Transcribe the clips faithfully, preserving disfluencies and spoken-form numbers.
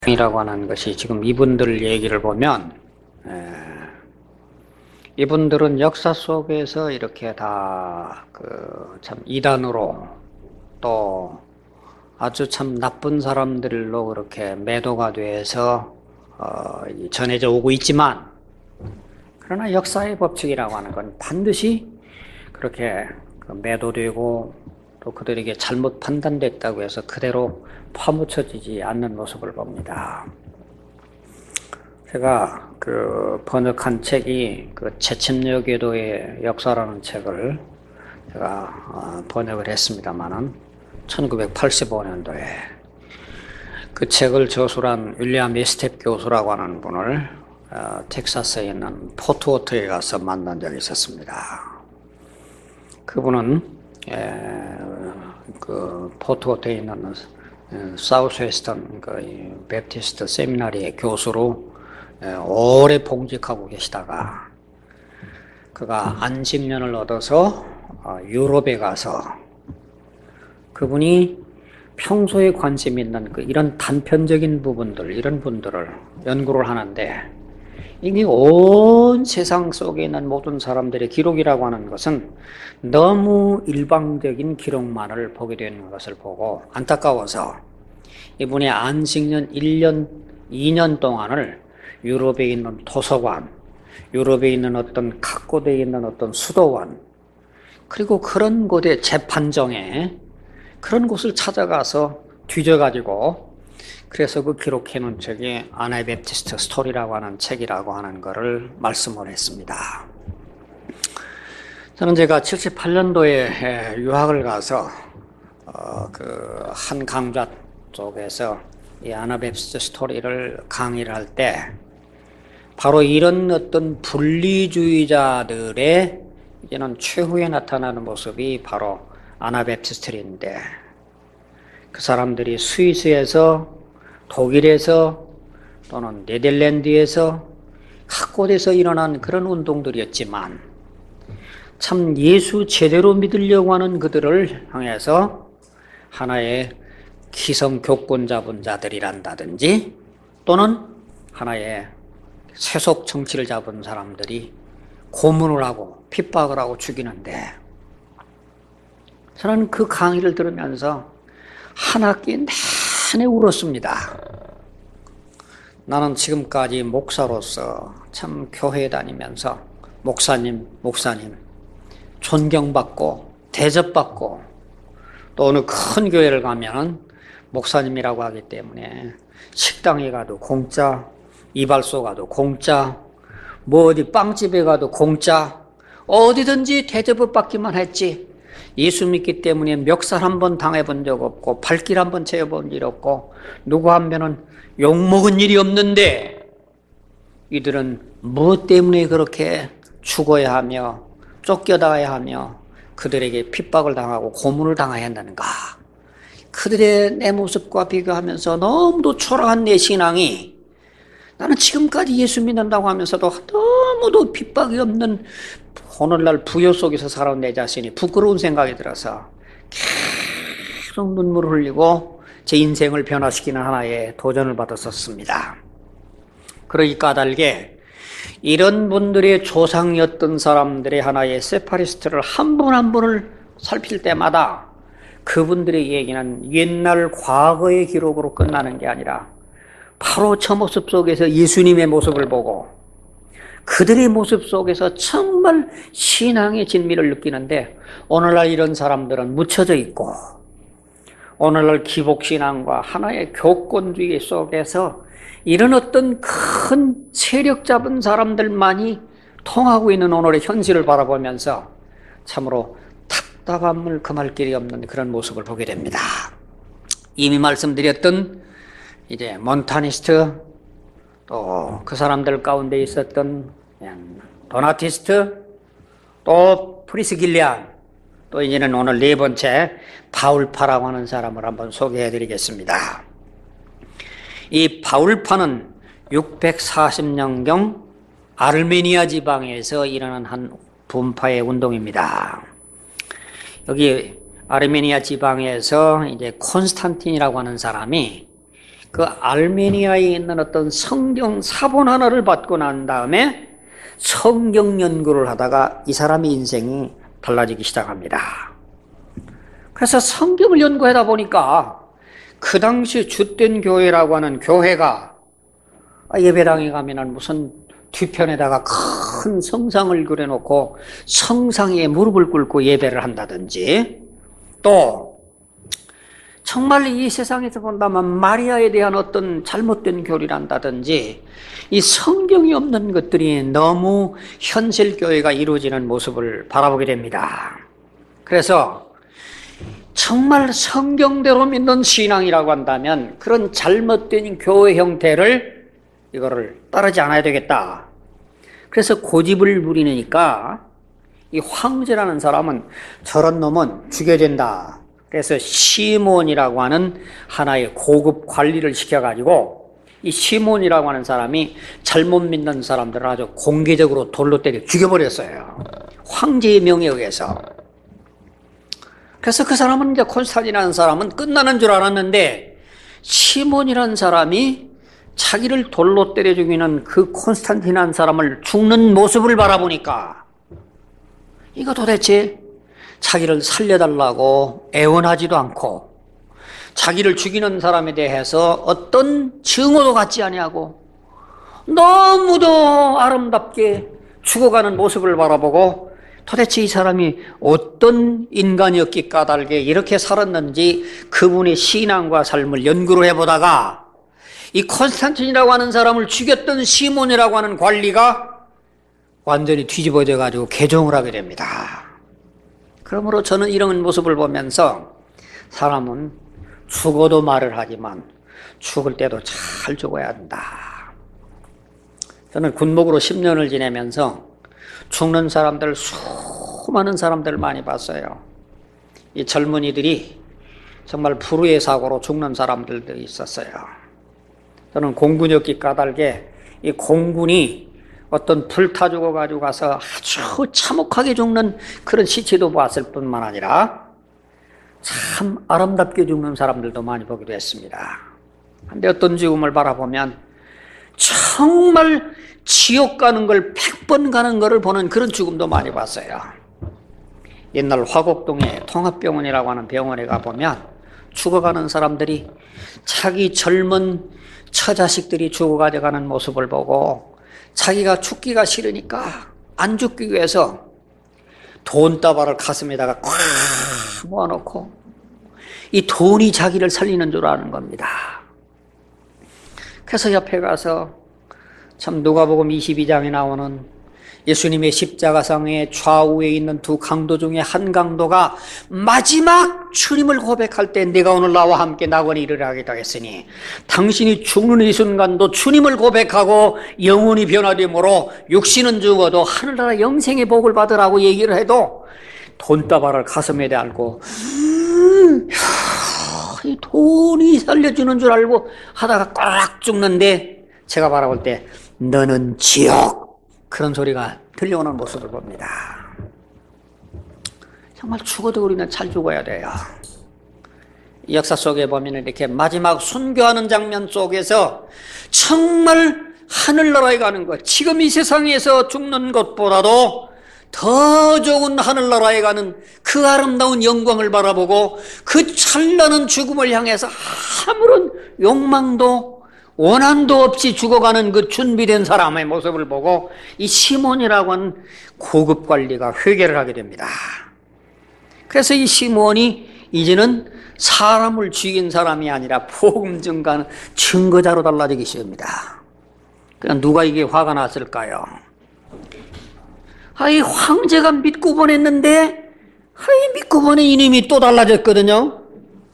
이라고 하는 것이 지금 이분들 얘기를 보면 에, 이분들은 역사 속에서 이렇게 다 그 참 이단으로 또 아주 참 나쁜 사람들로 그렇게 매도가 돼서 어, 전해져 오고 있지만, 그러나 역사의 법칙이라고 하는 건 반드시 그렇게 매도되고 또 그들에게 잘못 판단됐다고 해서 그대로 파묻혀지지 않는 모습을 봅니다. 제가 그 번역한 책이 그 채침녀 궤도의 역사라는 책을 제가 번역을 했습니다만은 천구백팔십오 년도에 그 책을 저술한 윌리엄 에스텝 교수라고 하는 분을 어, 텍사스에 있는 포트워트에 가서 만난 적이 있었습니다. 그분은 에, 그 포트워트에 있는 사우스웨스턴 그 베프티스트 세미나리의 교수로 에, 오래 봉직하고 계시다가 그가 안식년을 얻어서 어, 유럽에 가서 그분이 평소에 관심 있는 그 이런 단편적인 부분들, 이런 분들을 연구를 하는데, 이게 온 세상 속에 있는 모든 사람들의 기록이라고 하는 것은 너무 일방적인 기록만을 보게 되는 것을 보고 안타까워서 이분의 안식년 일 년, 이 년 동안을 유럽에 있는 도서관, 유럽에 있는 어떤 각 곳에 있는 어떤 수도원, 그리고 그런 곳의 재판정에 그런 곳을 찾아가서 뒤져가지고 그래서 그 기록해 놓은 책이 아나베프티스트 스토리라고 하는 책이라고 하는 것을 말씀을 했습니다. 저는 제가 칠십팔 년도에 유학을 가서 어, 그 한 강좌 쪽에서 이 아나베프티스트 스토리를 강의를 할 때 바로 이런 어떤 분리주의자들의 이제는 최후에 나타나는 모습이 바로 아나베프티스트인데, 그 사람들이 스위스에서, 독일에서, 또는 네덜란드에서 각 곳에서 일어난 그런 운동들이었지만, 참 예수 제대로 믿으려고 하는 그들을 향해서 하나의 기성교권 잡은 자들이란다든지 또는 하나의 세속 정치를 잡은 사람들이 고문을 하고 핍박을 하고 죽이는데, 저는 그 강의를 들으면서 한 학기 내내 울었습니다. 나는 지금까지 목사로서 참 교회에 다니면서 목사님, 목사님 존경받고 대접받고, 또 어느 큰 교회를 가면 목사님이라고 하기 때문에 식당에 가도 공짜, 이발소 가도 공짜, 뭐 어디 빵집에 가도 공짜, 어디든지 대접을 받기만 했지, 예수 믿기 때문에 멱살 한 번 당해본 적 없고 발길 한 번 채워본 일 없고 누구 한 명은 욕먹은 일이 없는데, 이들은 무엇 때문에 그렇게 죽어야 하며 쫓겨나야 하며 그들에게 핍박을 당하고 고문을 당해야 한다는가. 그들의 내 모습과 비교하면서 너무도 초라한 내 신앙이, 나는 지금까지 예수 믿는다고 하면서도 너무도 핍박이 없는 오늘날 부요 속에서 살아온 내 자신이 부끄러운 생각이 들어서 계속 눈물을 흘리고 제 인생을 변화시키는 하나의 도전을 받았었습니다. 그러기 까닭에 이런 분들의 조상이었던 사람들의 하나의 세파리스트를 한 분 한 분을 살필 때마다 그분들의 얘기는 옛날 과거의 기록으로 끝나는 게 아니라 바로 저 모습 속에서 예수님의 모습을 보고 그들의 모습 속에서 정말 신앙의 진미를 느끼는데, 오늘날 이런 사람들은 묻혀져 있고 오늘날 기복신앙과 하나의 교권주의 속에서 이런 어떤 큰 세력 잡은 사람들만이 통하고 있는 오늘의 현실을 바라보면서 참으로 답답함을 금할 길이 없는 그런 모습을 보게 됩니다. 이미 말씀드렸던 이제 몬타니스트, 또 그 사람들 가운데 있었던 도나티스트, 또 프리스길리안, 또 이제는 오늘 네 번째 바울파라고 하는 사람을 한번 소개해 드리겠습니다. 이 바울파는 육백사십 년경 아르메니아 지방에서 일어난 한 분파의 운동입니다. 여기 아르메니아 지방에서 이제 콘스탄틴이라고 하는 사람이 그 알메니아에 있는 어떤 성경 사본 하나를 받고 난 다음에 성경 연구를 하다가 이 사람의 인생이 달라지기 시작합니다. 그래서 성경을 연구하다 보니까 그 당시 줏된 교회라고 하는 교회가 예배당에 가면은 무슨 뒤편에다가 큰 성상을 그려놓고 성상에 무릎을 꿇고 예배를 한다든지, 또 정말 이 세상에서 본다면 마리아에 대한 어떤 잘못된 교리를 한다든지, 이 성경이 없는 것들이 너무 현실 교회가 이루어지는 모습을 바라보게 됩니다. 그래서 정말 성경대로 믿는 신앙이라고 한다면 그런 잘못된 교회 형태를 이거를 따르지 않아야 되겠다. 그래서 고집을 부리니까 이 황제라는 사람은 저런 놈은 죽여야 된다. 그래서 시몬이라고 하는 하나의 고급 관리를 시켜가지고 이 시몬이라고 하는 사람이 잘못 믿는 사람들을 아주 공개적으로 돌로 때려 죽여버렸어요. 황제의 명에 의해서. 그래서 그 사람은 이제 콘스탄이라는 사람은 끝나는 줄 알았는데, 시몬이라는 사람이 자기를 돌로 때려 죽이는 그 콘스탄틴이라는 사람을 죽는 모습을 바라보니까 이거 도대체 자기를 살려달라고 애원하지도 않고 자기를 죽이는 사람에 대해서 어떤 증오도 갖지 아니하고 너무도 아름답게 죽어가는 모습을 바라보고 도대체 이 사람이 어떤 인간이었기 까닭에 이렇게 살았는지 그분의 신앙과 삶을 연구를 해보다가 이 콘스탄틴이라고 하는 사람을 죽였던 시몬이라고 하는 관리가 완전히 뒤집어져 가지고 개종을 하게 됩니다. 그러므로 저는 이런 모습을 보면서 사람은 죽어도 말을 하지만 죽을 때도 잘 죽어야 한다. 저는 군목으로 십 년을 지내면서 죽는 사람들, 수많은 사람들 많이 봤어요. 이 젊은이들이 정말 불의의 사고로 죽는 사람들도 있었어요. 저는 공군이었기 까닭에 이 공군이 어떤 불타 죽어가지고 가서 아주 참혹하게 죽는 그런 시체도 봤을 뿐만 아니라 참 아름답게 죽는 사람들도 많이 보기도 했습니다. 근데 어떤 죽음을 바라보면 정말 지옥 가는 걸 백 번 가는 거를 보는 그런 죽음도 많이 봤어요. 옛날 화곡동에 통합병원이라고 하는 병원에 가보면 죽어가는 사람들이 자기 젊은 처자식들이 죽어가져가는 모습을 보고 자기가 죽기가 싫으니까 안 죽기 위해서 돈다발을 가슴에다가 꽉 모아놓고 이 돈이 자기를 살리는 줄 아는 겁니다. 그래서 옆에 가서 참 누가복음 이십이 장에 나오는 예수님의 십자가상의 좌우에 있는 두 강도 중에 한 강도가 마지막 주님을 고백할 때 내가 오늘 나와 함께 낙원에 이르게 하겠다 했으니 당신이 죽는 이 순간도 주님을 고백하고 영혼이 변화되므로 육신은 죽어도 하늘나라 영생의 복을 받으라고 얘기를 해도 돈다발을 가슴에 달고 음, 이 돈이 살려주는 줄 알고 하다가 꽉 죽는데 제가 바라볼 때 너는 지옥 그런 소리가 들려오는 모습을 봅니다. 정말 죽어도 우리는 잘 죽어야 돼요. 이 역사 속에 보면 이렇게 마지막 순교하는 장면 속에서 정말 하늘나라에 가는 것, 지금 이 세상에서 죽는 것보다도 더 좋은 하늘나라에 가는 그 아름다운 영광을 바라보고 그 찬란한 죽음을 향해서 아무런 욕망도 원한도 없이 죽어가는 그 준비된 사람의 모습을 보고 이 시몬이라고 하는 고급 관리가 회개를 하게 됩니다. 그래서 이 시몬이 이제는 사람을 죽인 사람이 아니라 복음 증거하는 증거자로 달라지기 시작합니다. 그냥 누가 이게 화가 났을까요? 아이 황제가 믿고 보냈는데 아이 믿고 보낸 이놈이 또 달라졌거든요.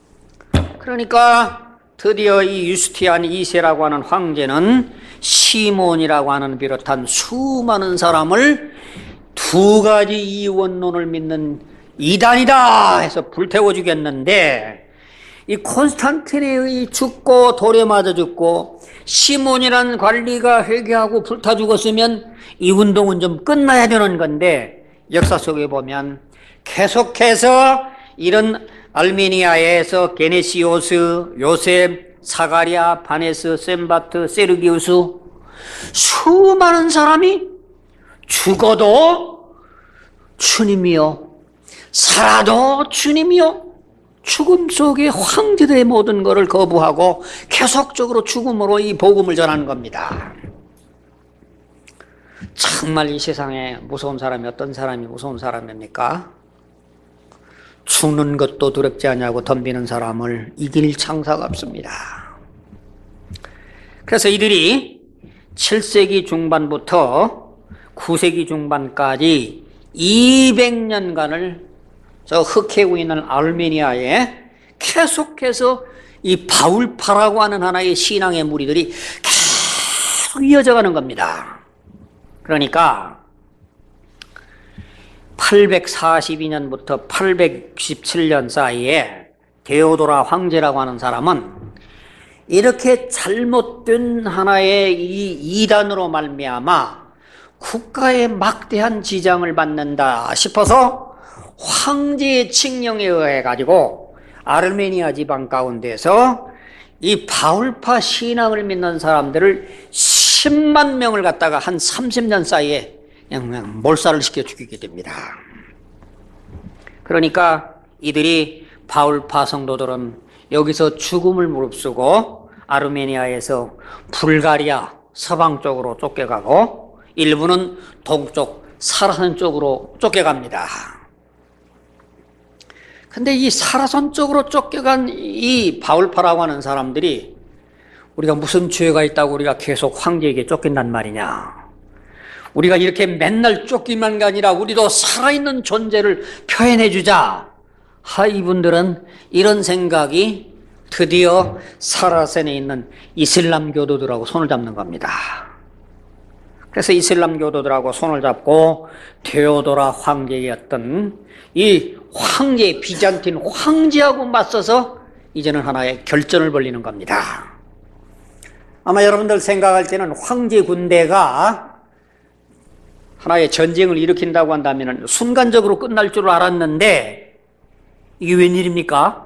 그러니까 드디어 이 유스티안 이 세라고 하는 황제는 시몬이라고 하는 비롯한 수많은 사람을 두 가지 이원론을 믿는 이단이다 해서 불태워 주겠는데, 이 콘스탄틴이 죽고 돌에 맞아 죽고 시몬이라는 관리가 회개하고 불타 죽었으면 이 운동은 좀 끝나야 되는 건데, 역사 속에 보면 계속해서 이런 알메니아에서 게네시오스, 요셉, 사가랴, 바네스, 셈바트, 세르기우스, 수많은 사람이 죽어도 주님이요, 살아도 주님이요, 죽음 속에 황제들의 모든 것을 거부하고 계속적으로 죽음으로 이 복음을 전하는 겁니다. 정말 이 세상에 무서운 사람이 어떤 사람이 무서운 사람입니까? 죽는 것도 두렵지 않냐고 덤비는 사람을 이길 창사가 없습니다. 그래서 이들이 칠 세기 중반부터 구 세기 중반까지 이백 년간을 저 흑해고 있는 아르메니아에 계속해서 이 바울파라고 하는 하나의 신앙의 무리들이 계속 이어져가는 겁니다. 그러니까 팔백사십이 년부터 팔백육십칠 년 사이에 데오도라 황제라고 하는 사람은 이렇게 잘못된 하나의 이 이단으로 말미암아 국가에 막대한 지장을 받는다 싶어서 황제의 칙령에 의해 가지고 아르메니아 지방 가운데서 이 바울파 신앙을 믿는 사람들을 십만 명을 갖다가 한 삼십 년 사이에 그냥, 그냥 몰살을 시켜 죽이게 됩니다. 그러니까 이들이 바울파 성도들은 여기서 죽음을 무릅쓰고 아르메니아에서 불가리아 서방 쪽으로 쫓겨가고 일부는 동쪽 사라선 쪽으로 쫓겨갑니다. 근데 이 사라선 쪽으로 쫓겨간 이 바울파라고 하는 사람들이 우리가 무슨 죄가 있다고 우리가 계속 황제에게 쫓긴단 말이냐. 우리가 이렇게 맨날 쫓기만 게 아니라 우리도 살아있는 존재를 표현해 주자. 하, 이분들은 이런 생각이 드디어 사라센에 있는 이슬람 교도들하고 손을 잡는 겁니다. 그래서 이슬람 교도들하고 손을 잡고 데오도라 황제였던 이 황제, 비잔틴 황제하고 맞서서 이제는 하나의 결전을 벌이는 겁니다. 아마 여러분들 생각할 때는 황제 군대가 하나의 전쟁을 일으킨다고 한다면 순간적으로 끝날 줄 알았는데 이게 웬일입니까?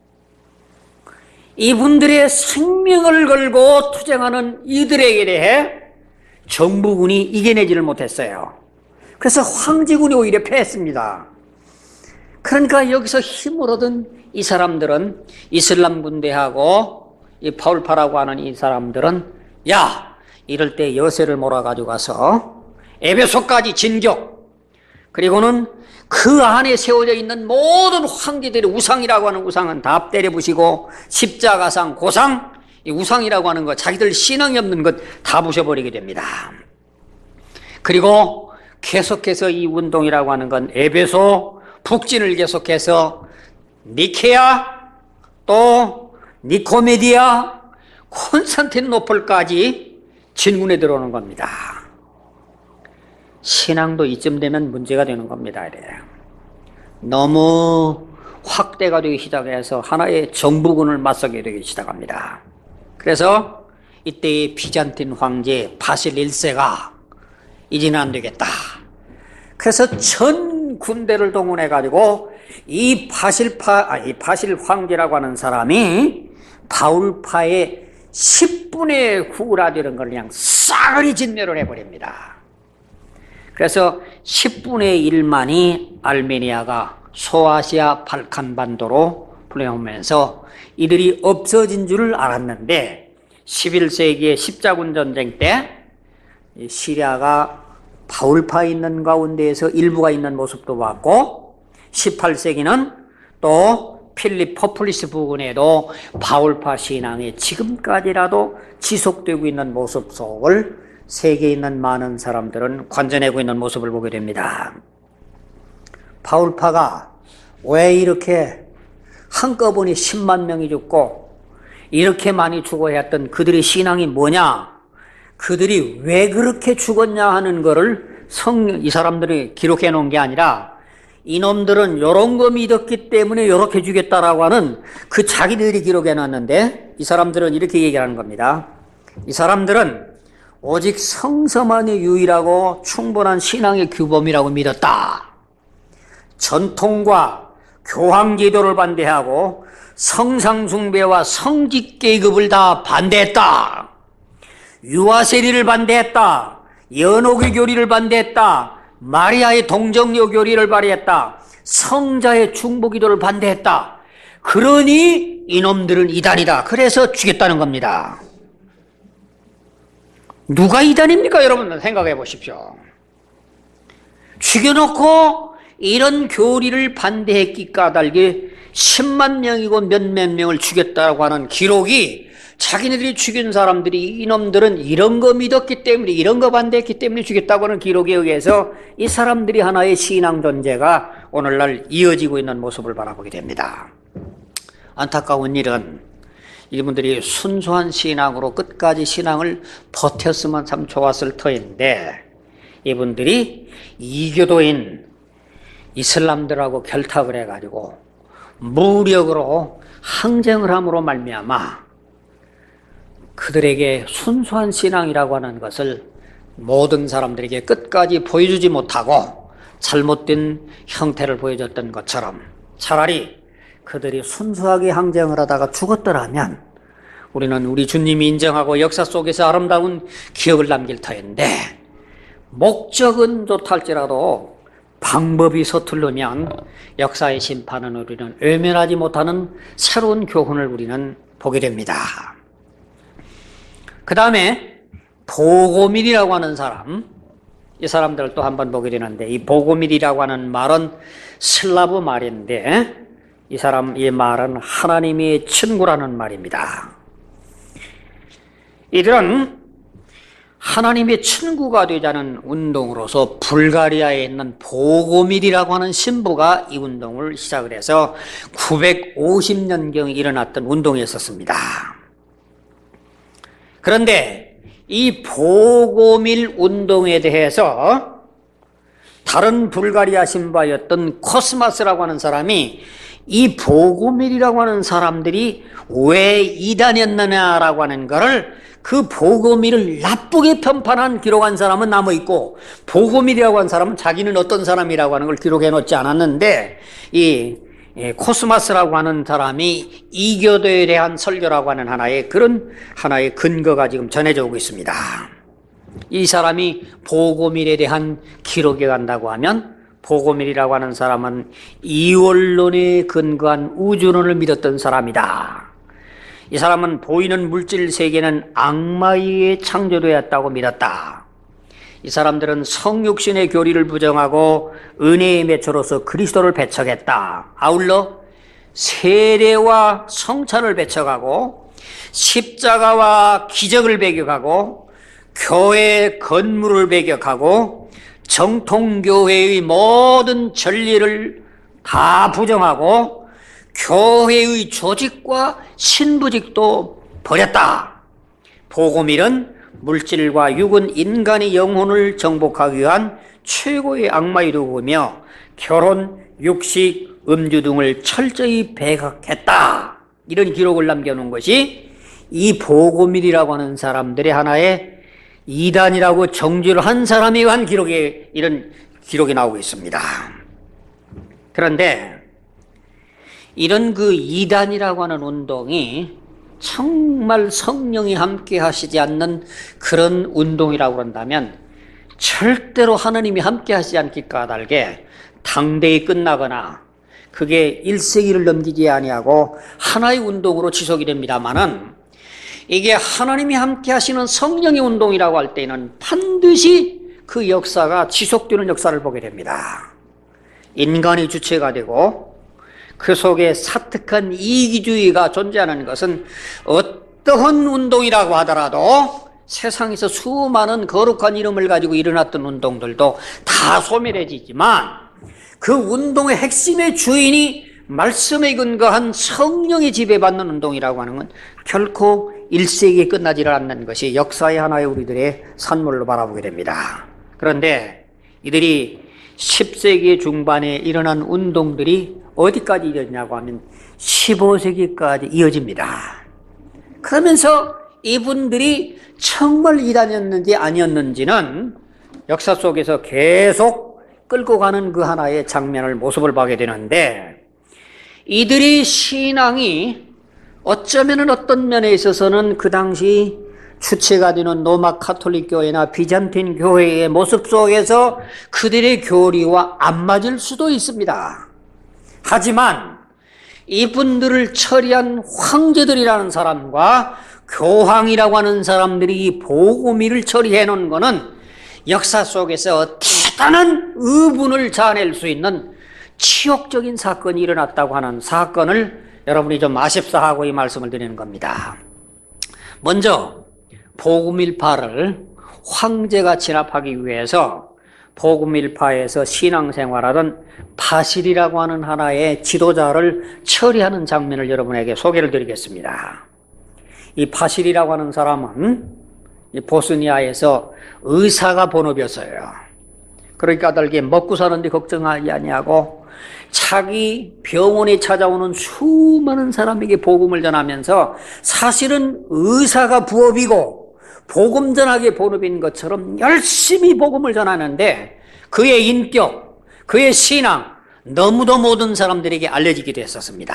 이분들의 생명을 걸고 투쟁하는 이들에게 대해 정부군이 이겨내지를 못했어요. 그래서 황제군이 오히려 패했습니다. 그러니까 여기서 힘을 얻은 이 사람들은 이슬람 군대하고 이 바울파라고 하는 이 사람들은 야, 이럴 때 여세를 몰아가지고 가서 에베소까지 진격, 그리고는 그 안에 세워져 있는 모든 황제들의 우상이라고 하는 우상은 다 때려부시고 십자가상, 고상, 이 우상이라고 하는 것, 자기들 신앙이 없는 것 다 부셔버리게 됩니다. 그리고 계속해서 이 운동이라고 하는 건 에베소, 북진을 계속해서 니케아, 또 니코메디아, 콘스탄티노플까지 진군에 들어오는 겁니다. 신앙도 이쯤 되면 문제가 되는 겁니다. 너무 확대가 되기 시작해서 하나의 정부군을 맞서게 되기 시작합니다. 그래서 이때의 비잔틴 황제 바실 일 세가 이제는 안 되겠다. 그래서 전 군대를 동원해가지고 이 바실파, 아, 이 바실 황제라고 하는 사람이 바울파의 십분의 구라 되는 걸 그냥 싸그리 진멸을 해버립니다. 그래서 십분의 일만이 알메니아가 소아시아 발칸 반도로 불려오면서 이들이 없어진 줄을 알았는데 십일 세기의 십자군 전쟁 때 시리아가 바울파 있는 가운데에서 일부가 있는 모습도 봤고 십팔 세기는 또 필립 포플리스 부근에도 바울파 신앙이 지금까지라도 지속되고 있는 모습 속을 세계에 있는 많은 사람들은 관전하고 있는 모습을 보게 됩니다. 바울파가 왜 이렇게 한꺼번에 십만 명이 죽고 이렇게 많이 죽어야 했던 그들의 신앙이 뭐냐? 그들이 왜 그렇게 죽었냐 하는 거를 성, 이 사람들이 기록해 놓은 게 아니라 이놈들은 요런 거 믿었기 때문에 요렇게 죽였다라고 하는 그 자기들이 기록해 놨는데 이 사람들은 이렇게 얘기하는 겁니다. 이 사람들은 오직 성서만이 유일하고 충분한 신앙의 규범이라고 믿었다. 전통과 교황 제도를 반대하고 성상숭배와 성직계급을 다 반대했다. 유아세리를 반대했다. 연옥의 교리를 반대했다. 마리아의 동정녀 교리를 발휘했다. 성자의 중보기도를 반대했다. 그러니 이놈들은 이단이다. 그래서 죽였다는 겁니다. 누가 이단입니까? 여러분 생각해 보십시오. 죽여놓고 이런 교리를 반대했기 까닭에 십만 명이고 몇몇 명을 죽였다고 하는 기록이, 자기네들이 죽인 사람들이 이놈들은 이런 거 믿었기 때문에, 이런 거 반대했기 때문에 죽였다고 하는 기록에 의해서 이 사람들이 하나의 신앙 존재가 오늘날 이어지고 있는 모습을 바라보게 됩니다. 안타까운 일은 이분들이 순수한 신앙으로 끝까지 신앙을 버텼으면 참 좋았을 터인데, 이분들이 이교도인 이슬람들하고 결탁을 해가지고 무력으로 항쟁을 함으로 말미암아 그들에게 순수한 신앙이라고 하는 것을 모든 사람들에게 끝까지 보여주지 못하고 잘못된 형태를 보여줬던 것처럼, 차라리 그들이 순수하게 항쟁을 하다가 죽었더라면 우리는 우리 주님이 인정하고 역사 속에서 아름다운 기억을 남길 터인데, 목적은 좋달지라도 방법이 서투르면 역사의 심판은 우리는 외면하지 못하는 새로운 교훈을 우리는 보게 됩니다. 그 다음에 보고밀이라고 하는 사람, 이 사람들을 또 한번 보게 되는데, 이 보고밀이라고 하는 말은 슬라브 말인데, 이 사람, 이 말은 하나님의 친구라는 말입니다. 이들은 하나님의 친구가 되자는 운동으로서 불가리아에 있는 보고밀이라고 하는 신부가 이 운동을 시작을 해서 구백오십 년경에 일어났던 운동이었습니다. 그런데 이 보고밀 운동에 대해서 다른 불가리아 신부였던 코스마스라고 하는 사람이 이 보고밀이라고 하는 사람들이 왜 이단이었느냐라고 하는 것을, 그 보고밀을 나쁘게 편판한 기록한 사람은 남아있고, 보고밀이라고 하는 사람은 자기는 어떤 사람이라고 하는 걸 기록해 놓지 않았는데, 이 코스마스라고 하는 사람이 이교도에 대한 설교라고 하는 하나의 그런 하나의 근거가 지금 전해져 오고 있습니다. 이 사람이 보고밀에 대한 기록에 간다고 하면, 보고밀이라고 하는 사람은 이원론에 근거한 우주론을 믿었던 사람이다. 이 사람은 보이는 물질 세계는 악마의 창조되었다고 믿었다. 이 사람들은 성육신의 교리를 부정하고 은혜의 매초로서 그리스도를 배척했다. 아울러 세례와 성찬을 배척하고 십자가와 기적을 배격하고 교회 건물을 배격하고 정통교회의 모든 전리를 다 부정하고 교회의 조직과 신부직도 버렸다. 보고밀은 물질과 육은 인간의 영혼을 정복하기 위한 최고의 악마의 도구며 결혼, 육식, 음주 등을 철저히 배격했다. 이런 기록을 남겨놓은 것이 이 보고밀이라고 하는 사람들의 하나의 이단이라고 정죄를 한 사람이 한 기록에, 이런 기록이 나오고 있습니다. 그런데 이런 그 이단이라고 하는 운동이 정말 성령이 함께 하시지 않는 그런 운동이라고 한다면 절대로 하나님이 함께 하시지 않기 까닭에 당대에 끝나거나 그게 일 세기를 넘기지 아니하고 하나의 운동으로 지속이 됩니다만은, 이게 하나님이 함께 하시는 성령의 운동이라고 할 때는 반드시 그 역사가 지속되는 역사를 보게 됩니다. 인간이 주체가 되고 그 속에 사특한 이기주의가 존재하는 것은 어떠한 운동이라고 하더라도 세상에서 수많은 거룩한 이름을 가지고 일어났던 운동들도 다 소멸해지지만, 그 운동의 핵심의 주인이 말씀에 근거한 성령의 지배받는 운동이라고 하는 건 결코 일 세기에 끝나지를 않는 것이 역사의 하나의 우리들의 산물로 바라보게 됩니다. 그런데 이들이 십 세기 중반에 일어난 운동들이 어디까지 이어지냐고 하면 십오 세기까지 이어집니다. 그러면서 이분들이 정말 이단이었는지 아니었는지는 역사 속에서 계속 끌고 가는 그 하나의 장면을, 모습을 보게 되는데, 이들의 신앙이 어쩌면 어떤 면에 있어서는 그 당시 주체가 되는 로마 카톨릭 교회나 비잔틴 교회의 모습 속에서 그들의 교리와 안 맞을 수도 있습니다. 하지만 이분들을 처리한 황제들이라는 사람과 교황이라고 하는 사람들이 복음을 처리해 놓은 것은 역사 속에서 대단한 의분을 자아낼 수 있는 치욕적인 사건이 일어났다고 하는 사건을 여러분이 좀 아십사 하고 이 말씀을 드리는 겁니다. 먼저 복음일파를 황제가 진압하기 위해서 복음일파에서 신앙생활하던 바실이라고 하는 하나의 지도자를 처리하는 장면을 여러분에게 소개를 드리겠습니다. 이 바실이라고 하는 사람은 이 보스니아에서 의사가 본업이었어요. 그러니까 들게 먹고 사는데 걱정하지 아니하고 자기 병원에 찾아오는 수많은 사람에게 복음을 전하면서 사실은 의사가 부업이고 복음 전하기 본업인 것처럼 열심히 복음을 전하는데 그의 인격, 그의 신앙 너무도 모든 사람들에게 알려지기도 했었습니다.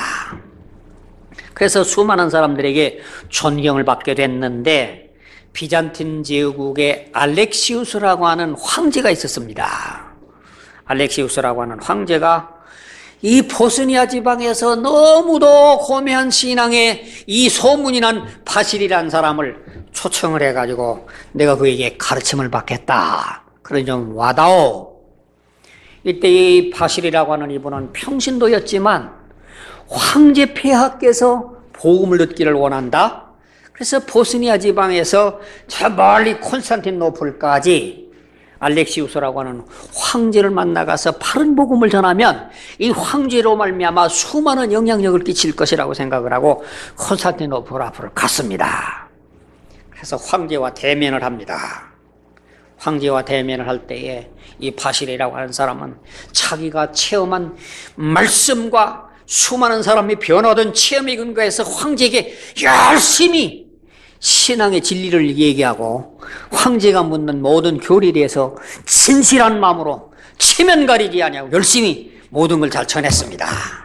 그래서 수많은 사람들에게 존경을 받게 됐는데 비잔틴 제국의 알렉시우스라고 하는 황제가 있었습니다. 알렉시우스라고 하는 황제가 이 보스니아 지방에서 너무도 고매한 신앙에 이 소문이 난 바실이라는 사람을 초청을 해가지고 내가 그에게 가르침을 받겠다. 그러니 좀 와다오. 이때 이 바실이라고 하는 이분은 평신도였지만 황제 폐하께서 복음을 듣기를 원한다. 그래서 보스니아 지방에서 저 멀리 콘스탄티노플까지 알렉시우스라고 하는 황제를 만나가서 바른 복음을 전하면 이 황제로 말미암아 수많은 영향력을 끼칠 것이라고 생각을 하고 콘스탄티노플 앞으로 갔습니다. 그래서 황제와 대면을 합니다. 황제와 대면을 할 때에 이 바실이라고 하는 사람은 자기가 체험한 말씀과 수많은 사람이 변화된 체험에 근거해서 황제에게 열심히 신앙의 진리를 얘기하고 황제가 묻는 모든 교리에 대해서 진실한 마음으로 체면 가리지 아니하고 열심히 모든 걸 잘 전했습니다.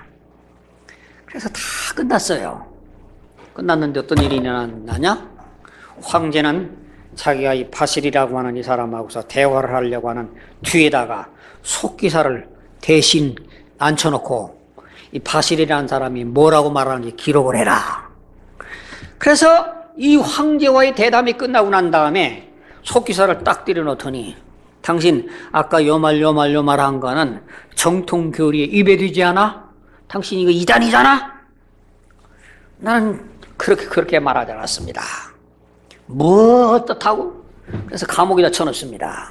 그래서 다 끝났어요. 끝났는데 어떤 일이 일어나냐? 황제는 자기가 이 바실이라고 하는 이 사람하고서 대화를 하려고 하는 뒤에다가 속기사를 대신 앉혀놓고 이 바실이라는 사람이 뭐라고 말하는지 기록을 해라. 그래서 이 황제와의 대담이 끝나고 난 다음에 속기사를 딱 때려놓더니 당신 아까 요말 요말 요말 한 거는 정통 교리에 입에되지 않아? 당신 이거 이단이잖아? 나는 그렇게 그렇게 말하지 않았습니다. 뭐 어떻다고? 그래서 감옥에다 쳐넣습니다.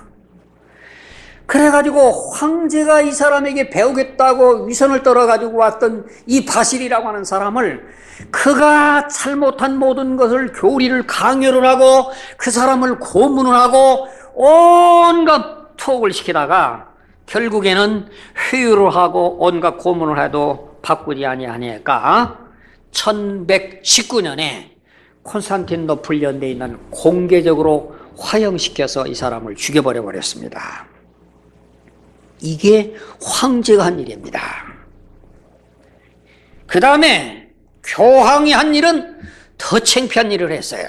그래가지고 황제가 이 사람에게 배우겠다고 위선을 떨어가지고 왔던 이 바실이라고 하는 사람을 그가 잘못한 모든 것을 교리를 강요를 하고 그 사람을 고문을 하고 온갖 투옥을 시키다가 결국에는 회유를 하고 온갖 고문을 해도 바꾸지 아니하니까 천백십구 년에 콘스탄티노플 연대에 있는 공개적으로 화형시켜서 이 사람을 죽여버려 버렸습니다. 이게 황제가 한 일입니다. 그 다음에 교황이 한 일은 더 창피한 일을 했어요.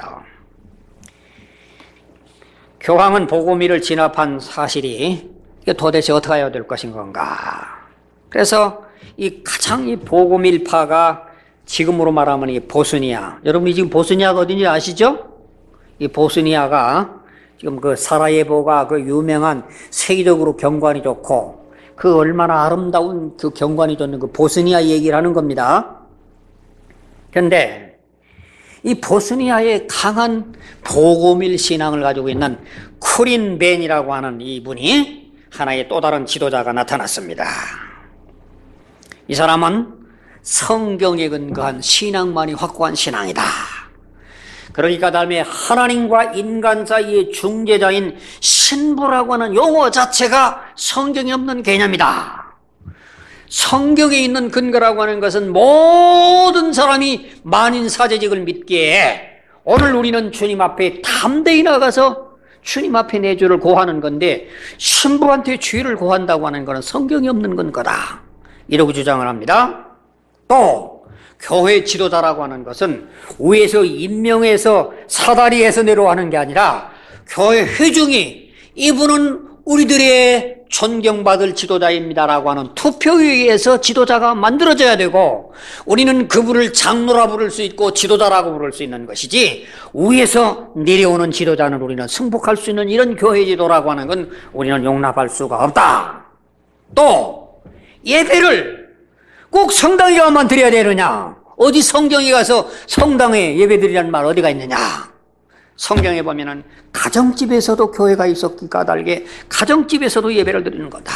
교황은 복음일을 진압한 사실이 이게 도대체 어떻게 해야 될 것인 건가. 그래서 이 가장 이 복음일파가 지금으로 말하면 이 보스니아, 여러분이 지금 보스니아가 어딘지 아시죠? 이 보스니아가 지금 그 사라예보가 그 유명한 세계적으로 경관이 좋고 그 얼마나 아름다운 그 경관이 좋는 그 보스니아 얘기를 하는 겁니다. 그런데 이 보스니아의 강한 복음일 신앙을 가지고 있는 쿠린 벤이라고 하는 이분이 하나의 또 다른 지도자가 나타났습니다. 이 사람은 성경에 근거한 신앙만이 확고한 신앙이다. 그러니까 다음에 하나님과 인간 사이의 중재자인 신부라고 하는 용어 자체가 성경에 없는 개념이다. 성경에 있는 근거라고 하는 것은 모든 사람이 만인사제직을 믿기에 오늘 우리는 주님 앞에 담대히 나가서 주님 앞에 내 죄를 고하는 건데 신부한테 죄를 고한다고 하는 것은 성경이 없는 건 거다. 이러고 주장을 합니다. 또 교회 지도자라고 하는 것은 위에서 임명해서 사다리에서 내려가는 게 아니라 교회 회중이 이분은 우리들의 존경받을 지도자입니다라고 하는 투표에 의해서 지도자가 만들어져야 되고, 우리는 그분을 장로라 부를 수 있고 지도자라고 부를 수 있는 것이지, 위에서 내려오는 지도자는 우리는 승복할 수 있는 이런 교회 지도라고 하는 건 우리는 용납할 수가 없다. 또 예배를 꼭 성당에 가만 드려야 되느냐? 어디 성경에 가서 성당에 예배 드리라는 말 어디가 있느냐? 성경에 보면은 가정집에서도 교회가 있었기 까닭에 가정집에서도 예배를 드리는 거다.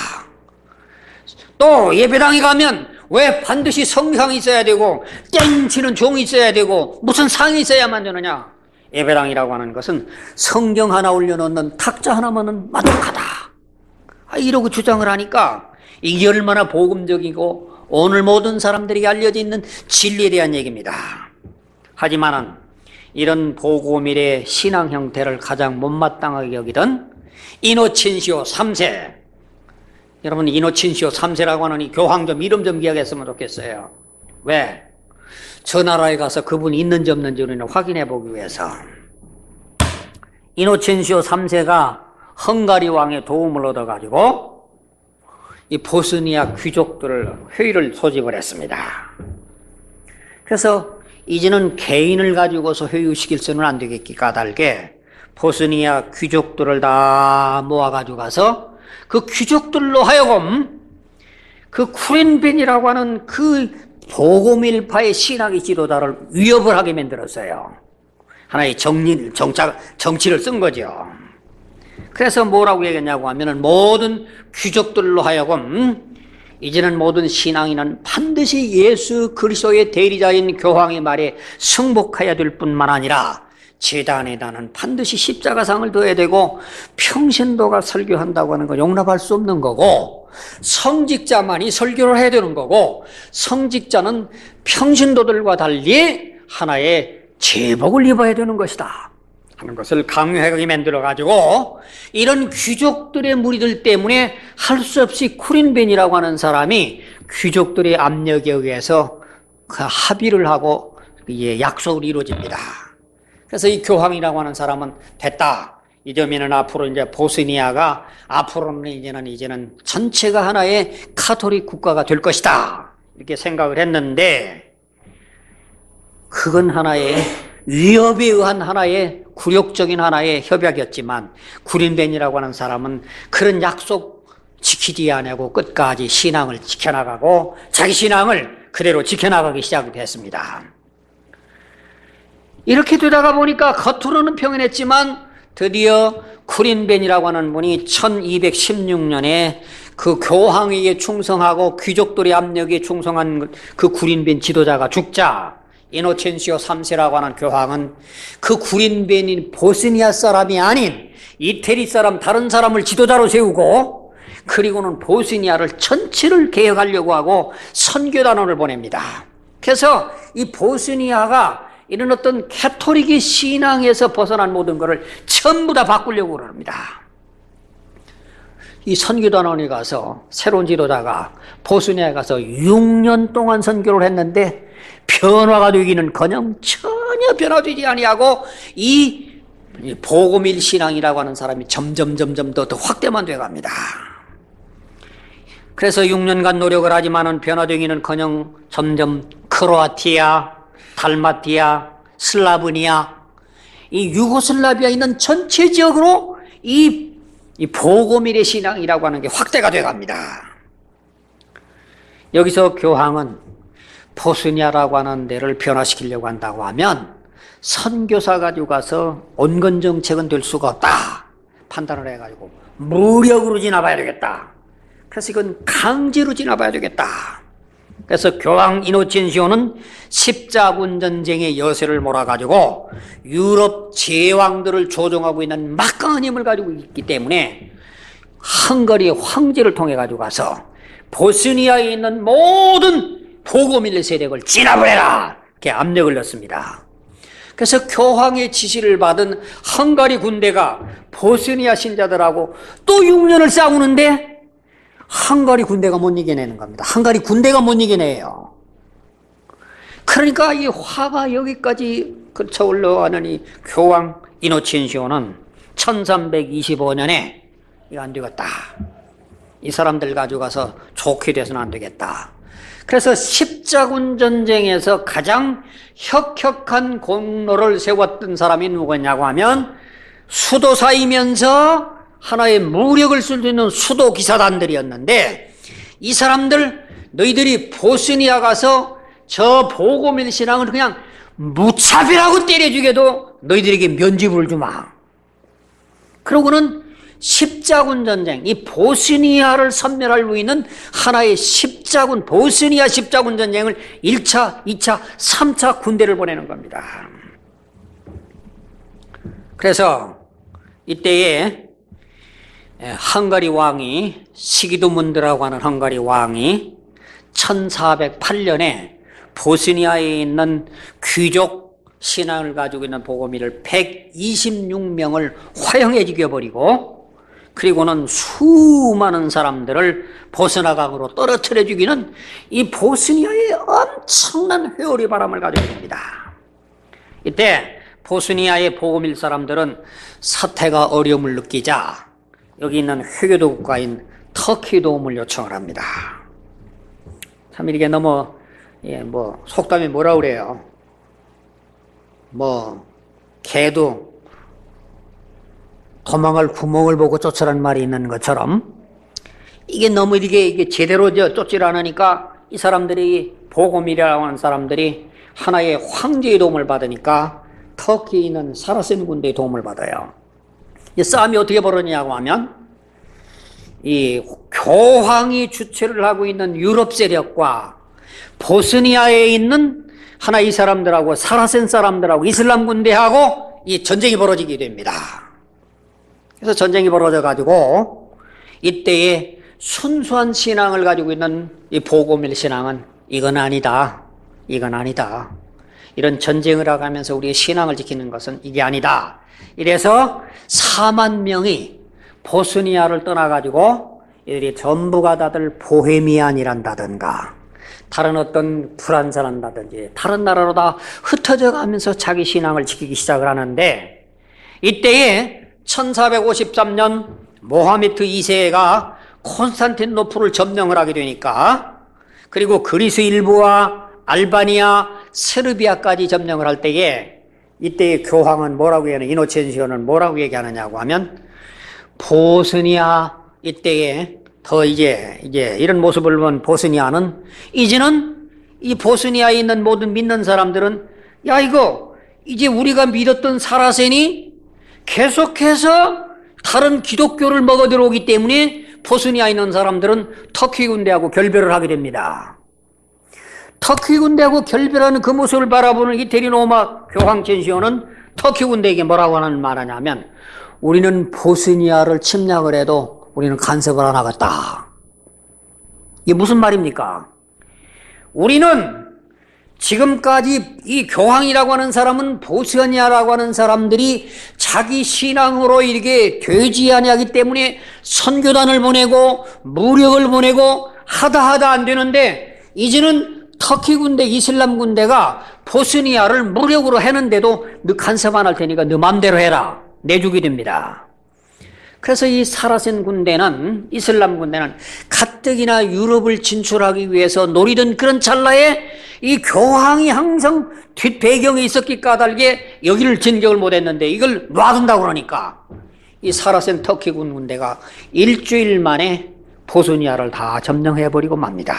또 예배당에 가면 왜 반드시 성상이 있어야 되고 땡 치는 종이 있어야 되고 무슨 상이 있어야만 되느냐? 예배당이라고 하는 것은 성경 하나 올려놓는 탁자 하나만은 만족하다. 아, 이러고 주장을 하니까 이게 얼마나 복음적이고 오늘 모든 사람들이 알려져 있는 진리에 대한 얘기입니다. 하지만은 이런 복음일의 신앙 형태를 가장 못마땅하게 여기던 이노첸시오 삼 세, 여러분 이노첸시오 삼 세라고 하는 이 교황 좀 이름 좀 기억했으면 좋겠어요. 왜? 저 나라에 가서 그분이 있는지 없는지 우리는 확인해 보기 위해서. 이노첸시오 삼 세가 헝가리 왕의 도움을 얻어가지고 이 보스니아 귀족들을 회의를 소집을 했습니다. 그래서 이제는 개인을 가지고서 회유시킬수는 안 되겠기 까닭에 보스니아 귀족들을 다 모아가지고 가서 그 귀족들로 하여금 그 쿠렌벤이라고 하는 그 복음일파의 신학의 지도자를 위협을 하게 만들었어요. 하나의 정리, 정착, 정치를 쓴 거죠. 그래서 뭐라고 얘기했냐고 하면은 모든 귀족들로 하여금 이제는 모든 신앙인은 반드시 예수 그리스도의 대리자인 교황의 말에 승복해야 될 뿐만 아니라 제단에다는 반드시 십자가상을 둬야 되고 평신도가 설교한다고 하는 건 용납할 수 없는 거고, 성직자만이 설교를 해야 되는 거고, 성직자는 평신도들과 달리 하나의 제복을 입어야 되는 것이다 하는 것을 강요하게 만들어가지고 이런 귀족들의 무리들 때문에 할 수 없이 쿠린벤이라고 하는 사람이 귀족들의 압력에 의해서 그 합의를 하고 예, 약속을 이루어집니다. 그래서 이 교황이라고 하는 사람은 됐다. 이제면은 앞으로 이제 보스니아가 앞으로는 이제는 이제는 전체가 하나의 카톨릭 국가가 될 것이다. 이렇게 생각을 했는데 그건 하나의 위협에 의한 하나의 굴욕적인 하나의 협약이었지만 구린벤이라고 하는 사람은 그런 약속 지키지 않고 끝까지 신앙을 지켜나가고 자기 신앙을 그대로 지켜나가기 시작했습니다. 이렇게 되다가 보니까 겉으로는 평안했지만 드디어 쿠린벤이라고 하는 분이 천이백십육 년에 그 교황에게 충성하고 귀족들의 압력에 충성한 그 구린벤 지도자가 죽자 이노첸시오 삼 세라고 하는 교황은 그 구린벤인 보스니아 사람이 아닌 이태리 사람 다른 사람을 지도자로 세우고 그리고는 보스니아를 전체를 개혁하려고 하고 선교단원을 보냅니다. 그래서 이 보스니아가 이런 어떤 캐토릭의 신앙에서 벗어난 모든 것을 전부 다 바꾸려고 합니다. 이 선교단원에 가서 새로운 지도자가 보스니아에 가서 육 년 동안 선교를 했는데 변화가 되기는커녕 전혀 변화되지 아니하고 이 복음일 신앙이라고 하는 사람이 점점 점점 더, 더 확대만 돼갑니다. 그래서 육 년간 노력을 하지만은 변화되기는커녕 점점 크로아티아, 달마티아, 슬라브니아, 이 유고슬라비아에 있는 전체 지역으로 이, 이 복음일의 신앙이라고 하는 게 확대가 돼갑니다. 여기서 교황은 보스니아라고 하는 데를 변화시키려고 한다고 하면 선교사 가지고 가서 온건 정책은 될 수가 없다 판단을 해가지고 무력으로 지나봐야 되겠다. 그래서 이건 강제로 지나봐야 되겠다. 그래서 교황 이노첸시오는 십자군 전쟁의 여세를 몰아가지고 유럽 제왕들을 조종하고 있는 막강한 힘을 가지고 있기 때문에 헝가리의 황제를 통해 가지고 가서 보스니아에 있는 모든 복음일 세력을 진압해라 이렇게 압력을 넣습니다. 그래서 교황의 지시를 받은 헝가리 군대가 보스니아 신자들하고 또 육 년을 싸우는데 헝가리 군대가 못 이겨내는 겁니다. 헝가리 군대가 못 이겨내요. 그러니까 이 화가 여기까지 그쳐 올라가는 이 교황 이노첸시오는 천삼백이십오 년에 이거 안 되겠다. 이 사람들 가져가서 좋게 돼서는 안 되겠다. 그래서 십자군 전쟁에서 가장 혁혁한 공로를 세웠던 사람이 누구냐고 하면 수도사이면서 하나의 무력을 쓸 수 있는 수도 기사단들이었는데, 이 사람들 너희들이 보스니아 가서 저 보고밀 신앙을 그냥 무차별하고 때려 죽여도 너희들에게 면죄부를 주마. 그러고는 십자군 전쟁, 이 보스니아를 섬멸할 수 있는 하나의 십자군, 보스니아 십자군 전쟁을 일 차, 이 차, 삼 차 군대를 보내는 겁니다. 그래서 이때에 헝가리 왕이, 시기두문드라고 하는 헝가리 왕이 천사백팔 년에 보스니아에 있는 귀족 신앙을 가지고 있는 보고미를 백이십육 명을 화형에 죽여버리고, 그리고는 수많은 사람들을 보스나강으로 떨어뜨려 죽이는 이 보스니아의 엄청난 회오리 바람을 가지고 있습니다. 이때 보스니아의 보고밀 사람들은 사태가 어려움을 느끼자 여기 있는 회교도 국가인 터키 도움을 요청을 합니다. 참 이게 너무 예, 뭐 속담이 뭐라 그래요? 뭐 개도 도망갈 구멍을 보고 쫓으라는 말이 있는 것처럼, 이게 너무 이게, 이게 제대로 쫓질 않으니까 이 사람들이, 보고밀이라고 하는 사람들이 하나의 황제의 도움을 받으니까 터키에 있는 사라센 군대의 도움을 받아요. 이 싸움이 어떻게 벌어지냐고 하면, 이 교황이 주체를 하고 있는 유럽 세력과 보스니아에 있는 하나 이 사람들하고, 사라센 사람들하고 이슬람 군대하고 이 전쟁이 벌어지게 됩니다. 그래서 전쟁이 벌어져 가지고 이때에 순수한 신앙을 가지고 있는 이 보고밀 신앙은 이건 아니다, 이건 아니다, 이런 전쟁을 하면서 우리의 신앙을 지키는 것은 이게 아니다. 이래서 사만 명이 보스니아를 떠나 가지고 이들이 전부가 다들 보헤미안이란다든가 다른 어떤 프란스란다든지 다른 나라로 다 흩어져 가면서 자기 신앙을 지키기 시작을 하는데, 이때에 천사백오십삼 년 모하메트 이 세가 콘스탄티노플을 점령을 하게 되니까, 그리고 그리스 일부와 알바니아, 세르비아까지 점령을 할 때에 이때의 교황은 뭐라고 얘기하냐, 이노첸시오는 뭐라고 얘기하느냐고 하면, 보스니아 이때에 더 이제 이제 이런 모습을 본 보스니아는, 이제는 이 보스니아에 있는 모든 믿는 사람들은 야 이거 이제 우리가 믿었던 사라센이 계속해서 다른 기독교를 먹어 들어오기 때문에 보스니아에 있는 사람들은 터키 군대하고 결별을 하게 됩니다. 터키 군대하고 결별하는 그 모습을 바라보는 이태리 로마 교황 첸시오는 터키 군대에게 뭐라고 하는 말하냐면, 우리는 보스니아를 침략을 해도 우리는 간섭을 안 하겠다. 이게 무슨 말입니까? 우리는 지금까지 이 교황이라고 하는 사람은 보스니아라고 하는 사람들이 자기 신앙으로 이렇게 되지 아니하기 때문에 선교단을 보내고 무력을 보내고 하다 하다 안 되는데, 이제는 터키 군대, 이슬람 군대가 보스니아를 무력으로 해는데도 너 간섭 안 할 테니까 너 맘대로 해라, 내주게 됩니다. 그래서 이 사라센 군대는, 이슬람 군대는 가뜩이나 유럽을 진출하기 위해서 노리던 그런 찰나에 이 교황이 항상 뒷배경에 있었기 까닭에 여기를 진격을 못했는데 이걸 놔둔다고 그러니까 이 사라센 터키 군대가 일주일 만에 보스니아를 다 점령해버리고 맙니다.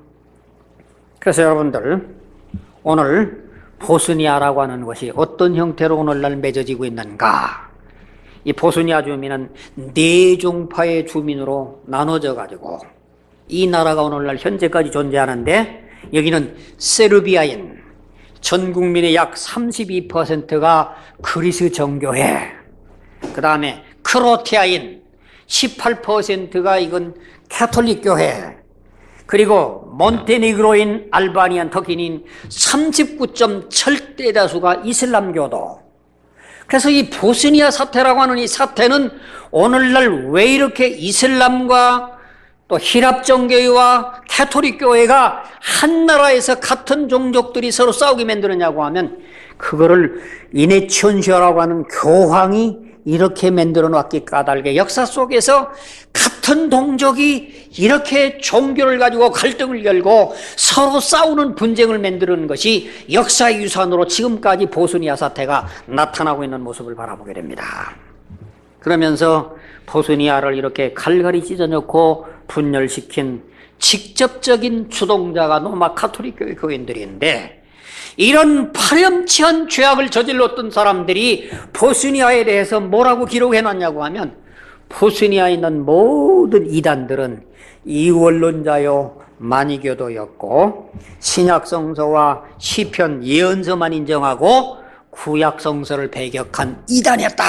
그래서 여러분들, 오늘 보스니아라고 하는 것이 어떤 형태로 오늘날 맺어지고 있는가? 이 보스니아 주민은 네 종파의 주민으로 나눠져 가지고 이 나라가 오늘날 현재까지 존재하는데, 여기는 세르비아인, 전 국민의 약 삼십이 퍼센트가 그리스 정교회, 그 다음에 크로아티아인 십팔 퍼센트가 이건 가톨릭 교회, 그리고 몬테네그로인, 알바니안, 터키인 삼십구 점 칠 대 다수가 이슬람교도. 그래서 이 보스니아 사태라고 하는 이 사태는 오늘날 왜 이렇게 이슬람과 또 히랍정교회와 캐토릭교회가 한 나라에서 같은 종족들이 서로 싸우게 만드느냐고 하면 그거를 이네치온시아라고 하는 교황이 이렇게 만들어 놨기 까닭에 역사 속에서 같은 동족이 이렇게 종교를 가지고 갈등을 열고 서로 싸우는 분쟁을 만드는 것이 역사의 유산으로 지금까지 보스니아 사태가 나타나고 있는 모습을 바라보게 됩니다. 그러면서 보스니아를 이렇게 갈갈이 찢어놓고 분열시킨 직접적인 주동자가 로마 가톨릭 교회 교인들인데, 이런 파렴치한 죄악을 저질렀던 사람들이 보스니아에 대해서 뭐라고 기록해놨냐고 하면, 보스니아에 있는 모든 이단들은 이원론자요 마니교도였고 신약성서와 시편 예언서만 인정하고 구약성서를 배격한 이단이었다.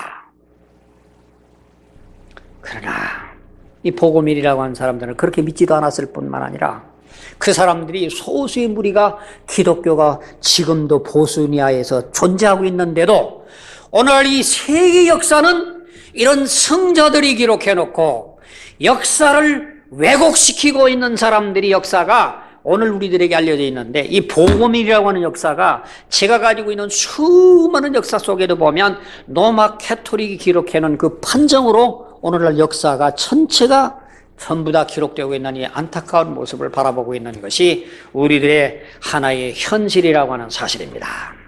그러나 이 복음일이라고 하는 사람들은 그렇게 믿지도 않았을 뿐만 아니라 그 사람들이 소수의 무리가 기독교가 지금도 보스니아에서 존재하고 있는데도 오늘 이 세계 역사는 이런 성자들이 기록해놓고 역사를 왜곡시키고 있는 사람들이 역사가 오늘 우리들에게 알려져 있는데, 이 복음이라고 하는 역사가 제가 가지고 있는 수많은 역사 속에도 보면 로마 캐토릭이 기록해놓은 그 판정으로 오늘날 역사가 전체가 전부 다 기록되고 있는 이 안타까운 모습을 바라보고 있는 것이 우리들의 하나의 현실이라고 하는 사실입니다.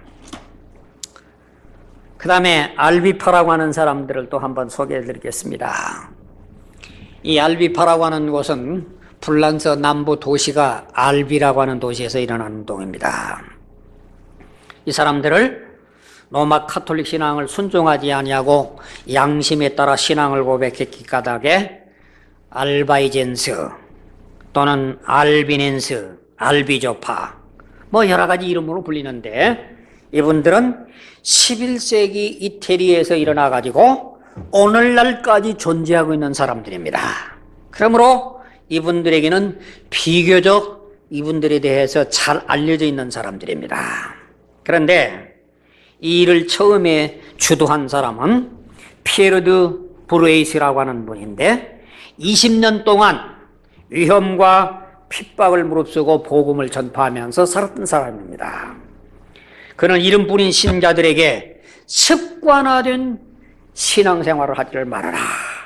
그 다음에 알비파라고 하는 사람들을 또 한번 소개해 드리겠습니다. 이 알비파라고 하는 곳은 불란서 남부 도시가 알비라고 하는 도시에서 일어나는 운동입니다. 이 사람들을 로마 카톨릭 신앙을 순종하지 아니하고 양심에 따라 신앙을 고백했기 까닭에 알바이젠스 또는 알비넨스, 알비조파 뭐 여러 가지 이름으로 불리는데, 이분들은 십일 세기 이태리에서 일어나 가지고 오늘날까지 존재하고 있는 사람들입니다. 그러므로 이분들에게는 비교적 이분들에 대해서 잘 알려져 있는 사람들입니다. 그런데 이 일을 처음에 주도한 사람은 피에르 드 브루에이스라고 하는 분인데, 이십 년 동안 위험과 핍박을 무릅쓰고 복음을 전파하면서 살았던 사람입니다. 그는 이름뿐인 신자들에게 습관화된 신앙생활을 하지를 말아라.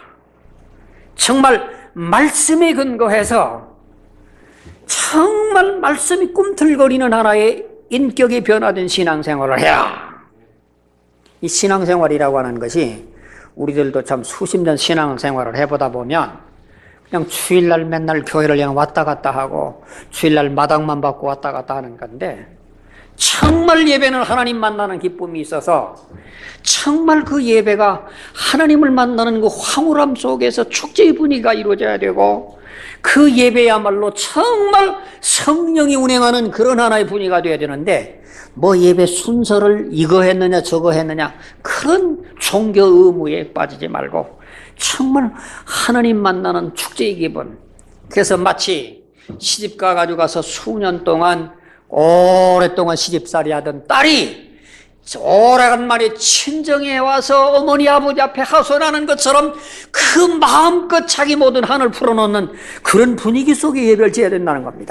정말 말씀에 근거해서 정말 말씀이 꿈틀거리는 하나의 인격이 변화된 신앙생활을 해라. 이 신앙생활이라고 하는 것이 우리들도 참 수십 년 신앙생활을 해보다 보면 그냥 주일날 맨날 교회를 그냥 왔다 갔다 하고 주일날 마당만 받고 왔다 갔다 하는 건데, 정말 예배는 하나님 만나는 기쁨이 있어서 정말 그 예배가 하나님을 만나는 그 황홀함 속에서 축제의 분위기가 이루어져야 되고, 그 예배야말로 정말 성령이 운행하는 그런 하나의 분위기가 되어야 되는데, 뭐 예배 순서를 이거 했느냐 저거 했느냐 그런 종교 의무에 빠지지 말고 정말 하나님 만나는 축제의 기분. 그래서 마치 시집가 가지고 가서 수년 동안 오랫동안 시집살이 하던 딸이 오래간만에 친정에 와서 어머니 아버지 앞에 하소연하는 것처럼 그 마음껏 자기 모든 한을 풀어놓는 그런 분위기 속에 예배를 지어야 된다는 겁니다.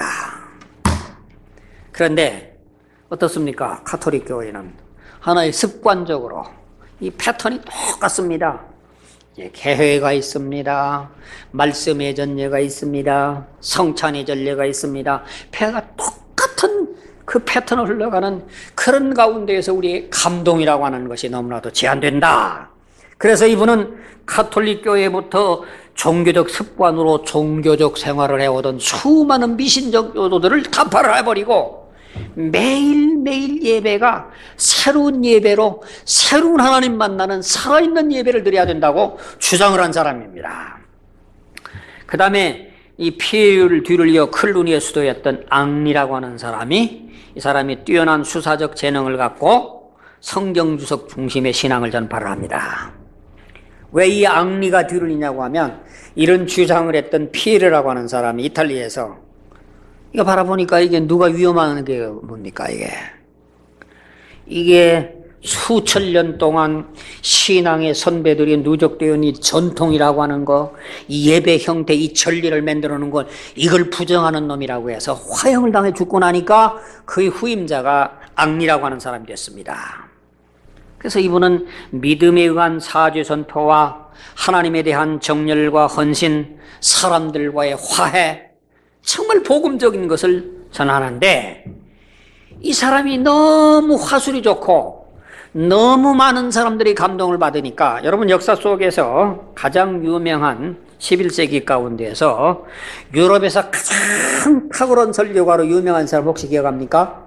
그런데 어떻습니까? 가톨릭 교회는 하나의 습관적으로 이 패턴이 똑같습니다. 개회가 있습니다. 말씀의 전례가 있습니다. 성찬의 전례가 있습니다. 배가 똑같은 그 패턴을 흘러가는 그런 가운데에서 우리의 감동이라고 하는 것이 너무나도 제한된다. 그래서 이분은 가톨릭 교회부터 종교적 습관으로 종교적 생활을 해오던 수많은 미신적 요도들을 간파를 해버리고 매일매일 예배가 새로운 예배로 새로운 하나님 만나는 살아있는 예배를 드려야 된다고 주장을 한 사람입니다. 그 다음에 이 피에르를 뒤를 이어 클루니의 수도였던 앙리라고 하는 사람이, 이 사람이 뛰어난 수사적 재능을 갖고 성경주석 중심의 신앙을 전파를 합니다. 왜 이 앙리가 뒤를 이냐고 하면, 이런 주장을 했던 피에르라고 하는 사람이 이탈리아에서, 이거 바라보니까 이게 누가 위험한 게 뭡니까 이게? 이게 수천 년 동안 신앙의 선배들이 누적되어 있는 이 전통이라고 하는 거, 이 예배 형태, 이 전리를 만들어 놓은 걸, 이걸 부정하는 놈이라고 해서 화형을 당해 죽고 나니까 그의 후임자가 앙리라고 하는 사람이 됐습니다. 그래서 이분은 믿음에 의한 사죄 선포와 하나님에 대한 정열과 헌신, 사람들과의 화해, 정말 복음적인 것을 전하는데, 이 사람이 너무 화술이 좋고 너무 많은 사람들이 감동을 받으니까, 여러분 역사 속에서 가장 유명한 십일 세기 가운데에서 유럽에서 가장 탁월한 설교가로 유명한 사람 혹시 기억합니까?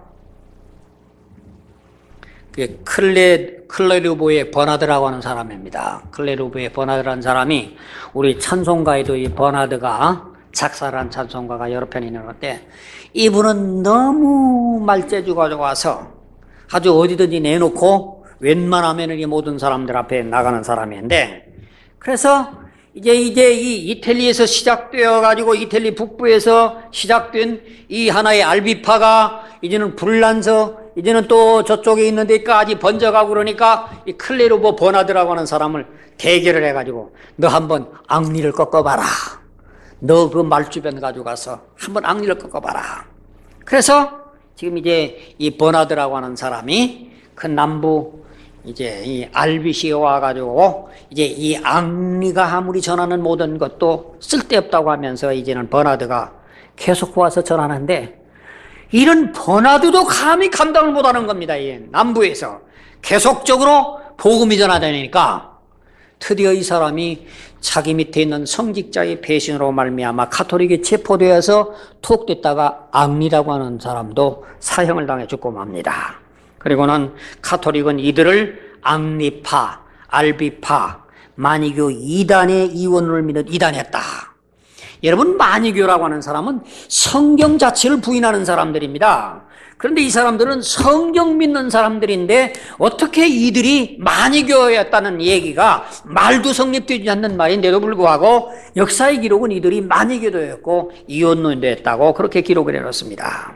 클레, 클레르보의 버나드라고 하는 사람입니다. 클레르보의 버나드라는 사람이, 우리 찬송가에도 이 버나드가 작사를 한 찬송가가 여러 편이 있는데, 이분은 너무 말재주가 좋아서 아주 어디든지 내놓고 웬만하면 이 모든 사람들 앞에 나가는 사람인데, 그래서 이제 이제 이 이태리에서 시작되어 가지고 이태리 북부에서 시작된 이 하나의 알비파가 이제는 불란서, 이제는 또 저쪽에 있는 데까지 번져가고, 그러니까 이 클레르보 버나드라고 하는 사람을 대결을 해가지고, 너 한번 앙리를 꺾어봐라, 너 그 말주변 가지고 가서 한번 앙리를 꺾어봐라. 그래서 지금 이제 이 버나드라고 하는 사람이 그 남부 이제 이 알빗이 와가지고 이제 이 앙리가 아무리 전하는 모든 것도 쓸데없다고 하면서 이제는 버나드가 계속 와서 전하는데, 이런 버나드도 감히 감당을 못하는 겁니다. 이 남부에서 계속적으로 복음이 전하다니까 드디어 이 사람이 자기 밑에 있는 성직자의 배신으로 말미암아 가톨릭에 체포되어서 투옥됐다가 앙리라고 하는 사람도 사형을 당해 죽고 맙니다. 그리고는 가톨릭은 이들을 앙리파, 알비파, 마니교 이단의 이원을 믿는 이단이었다. 여러분, 마니교라고 하는 사람은 성경 자체를 부인하는 사람들입니다. 그런데 이 사람들은 성경 믿는 사람들인데 어떻게 이들이 마니교였다는 얘기가 말도 성립되지 않는 말인데도 불구하고 역사의 기록은 이들이 마니교도였고 이원론도였다고 그렇게 기록을 해놓습니다.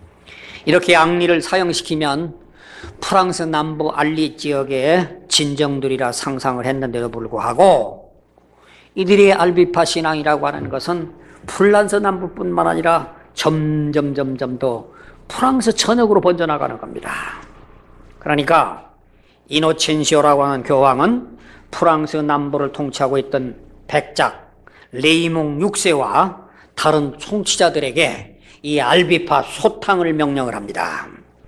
이렇게 앙리를 사형시키면 프랑스 남부 알리 지역의 진정들이라 상상을 했는데도 불구하고 이들의 알비파 신앙이라고 하는 것은 플란스 남부뿐만 아니라 점점 점점 더 프랑스 전역으로 번져나가는 겁니다. 그러니까 이노첸시오라고 하는 교황은 프랑스 남부를 통치하고 있던 백작 레이몽 육 세와 다른 통치자들에게 이 알비파 소탕을 명령을 합니다.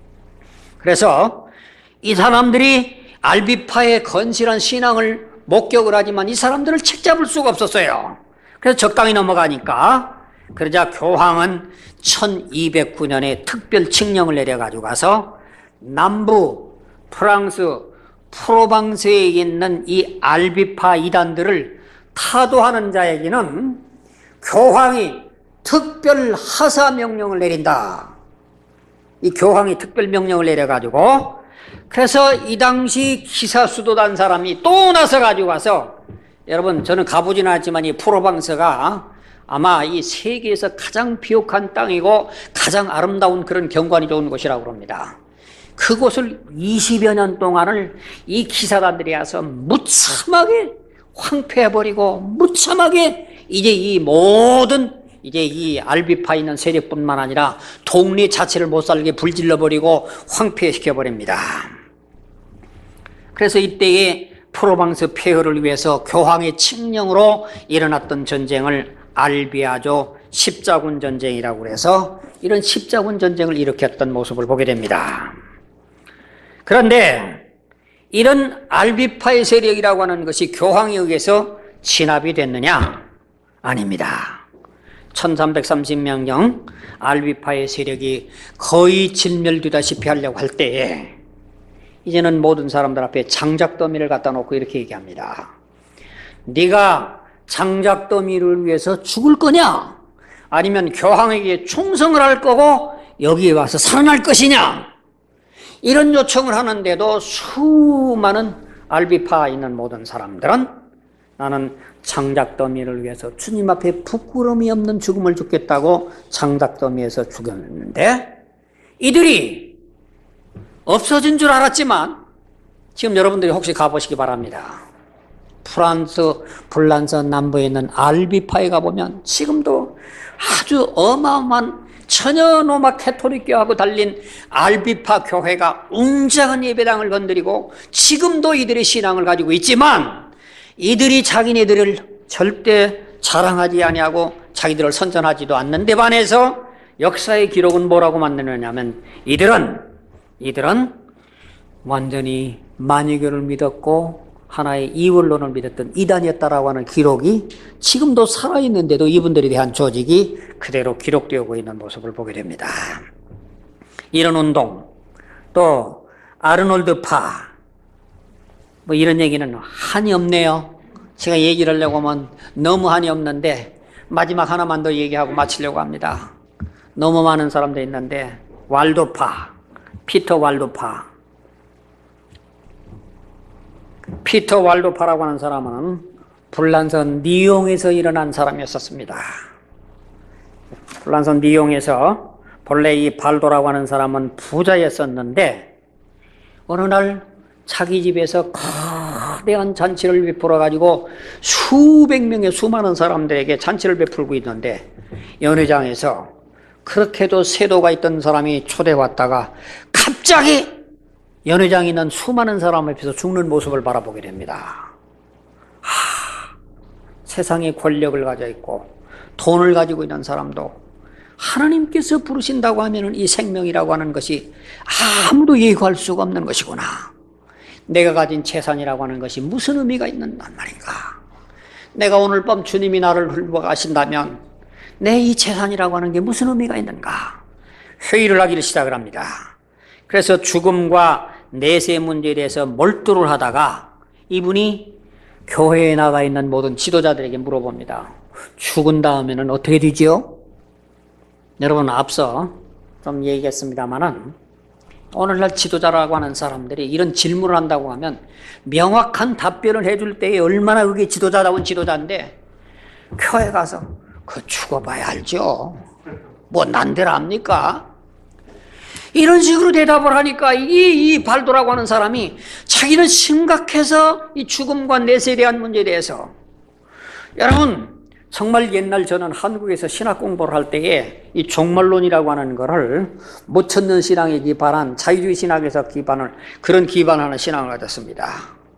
그래서 이 사람들이 알비파의 건실한 신앙을 목격을 하지만 이 사람들을 책잡을 수가 없었어요. 그래서 적당히 넘어가니까, 그러자 교황은 천이백구 년에 특별 칙령을 내려가지고 가서 남부 프랑스 프로방스에 있는 이 알비파 이단들을 타도하는 자에게는 교황이 특별 하사 명령을 내린다. 이 교황이 특별 명령을 내려가지고, 그래서 이 당시 기사 수도단 사람이 또 나서 가지고 와서, 여러분 저는 가보지는 않았지만 이 프로방스가 아마 이 세계에서 가장 비옥한 땅이고 가장 아름다운 그런 경관이 좋은 곳이라고 합니다. 그곳을 이십여 년 동안을 이 기사단들이 와서 무참하게 황폐해버리고, 무참하게 이제 이 모든 이제 이 알비파 있는 세력뿐만 아니라 동네 자체를 못 살게 불질러버리고 황폐시켜버립니다. 그래서 이때에 프로방스 폐허를 위해서 교황의 칙령으로 일어났던 전쟁을 알비아조 십자군 전쟁이라고 해서 이런 십자군 전쟁을 일으켰던 모습을 보게 됩니다. 그런데 이런 알비파의 세력이라고 하는 것이 교황에 의해서 진압이 됐느냐? 아닙니다. 천삼백삼십 년경 알비파의 세력이 거의 진멸되다시피 하려고 할 때에 이제는 모든 사람들 앞에 장작더미를 갖다 놓고 이렇게 얘기합니다. 네가 장작더미를 위해서 죽을 거냐? 아니면 교황에게 충성을 할 거고 여기에 와서 살아날 것이냐? 이런 요청을 하는데도 수많은 알비파에 있는 모든 사람들은 나는 장작더미를 위해서 주님 앞에 부끄러움이 없는 죽음을 죽겠다고 장작더미에서 죽였는데, 이들이 없어진 줄 알았지만 지금 여러분들이 혹시 가보시기 바랍니다. 프랑스 불란서 남부에 있는 알비파에 가보면 지금도 아주 어마어마한 전혀 노마 캐토릭교하고 달린 알비파 교회가 웅장한 예배당을 건드리고 지금도 이들의 신앙을 가지고 있지만 이들이 자기네들을 절대 자랑하지 아니하고 자기들을 선전하지도 않는 데 반해서 역사의 기록은 뭐라고 만드느냐면 이들은 이들은 완전히 만유교를 믿었고 하나의 이원론을 믿었던 이단이었다라고 하는 기록이 지금도 살아있는데도 이분들에 대한 조직이 그대로 기록되고 있는 모습을 보게 됩니다. 이런 운동, 또 아르놀드파, 뭐 이런 얘기는 한이 없네요. 제가 얘기를 하려고 하면 너무 한이 없는데 마지막 하나만 더 얘기하고 마치려고 합니다. 너무 많은 사람들이 있는데 왈도파, 피터 왈도파. 피터 왈도파라고 하는 사람은 불란서 니옹에서 일어난 사람이었습니다. 불란서 니옹에서 본래 이 발도라고 하는 사람은 부자였었는데 어느 날 자기 집에서 거대한 잔치를 베풀어 가지고 수백 명의 수많은 사람들에게 잔치를 베풀고 있는데 연회장에서 그렇게도 세도가 있던 사람이 초대해 왔다가 갑자기 연회장에 있는 수많은 사람 앞에서 죽는 모습을 바라보게 됩니다. 하, 세상에 권력을 가져 있고 돈을 가지고 있는 사람도 하나님께서 부르신다고 하면 이 생명이라고 하는 것이 아무도 예고할 수가 없는 것이구나. 내가 가진 재산이라고 하는 것이 무슨 의미가 있는 말인가. 내가 오늘 밤 주님이 나를 불러가신다면 내 이 재산이라고 하는 게 무슨 의미가 있는가. 회의를 하기를 시작을 합니다. 그래서 죽음과 내세 문제에 대해서 몰두를 하다가 이분이 교회에 나가 있는 모든 지도자들에게 물어봅니다. 죽은 다음에는 어떻게 되지요? 여러분 앞서 좀 얘기했습니다마는 오늘날 지도자라고 하는 사람들이 이런 질문을 한다고 하면 명확한 답변을 해줄 때에 얼마나 그게 지도자다운 지도자인데 교회 가서 그 죽어봐야 알죠. 뭐 난데라 합니까? 이런 식으로 대답을 하니까 이, 이 발도라고 하는 사람이 자기는 심각해서 이 죽음과 내세에 대한 문제에 대해서 여러분 정말 옛날 저는 한국에서 신학 공부를 할 때에 이 종말론이라고 하는 거를 못 찾는 신앙에 기반한 자유주의 신학에서 기반을 그런 기반하는 신앙을 가졌습니다.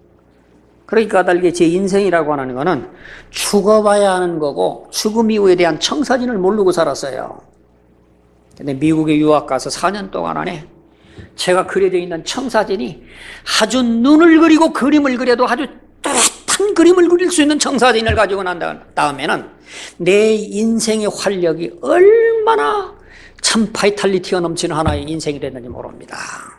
그러니까 달리 제 인생이라고 하는 거는 죽어봐야 하는 거고 죽음 이후에 대한 청사진을 모르고 살았어요. 근데 미국에 유학 가서 사 년 동안 안에 제가 그려져 있는 청사진이 아주 눈을 그리고 그림을 그려도 아주 뚜렷한 그림을 그릴 수 있는 청사진을 가지고 난 다음에는 내 인생의 활력이 얼마나 참 바이탈리티가 넘치는 하나의 인생이 됐는지 모릅니다.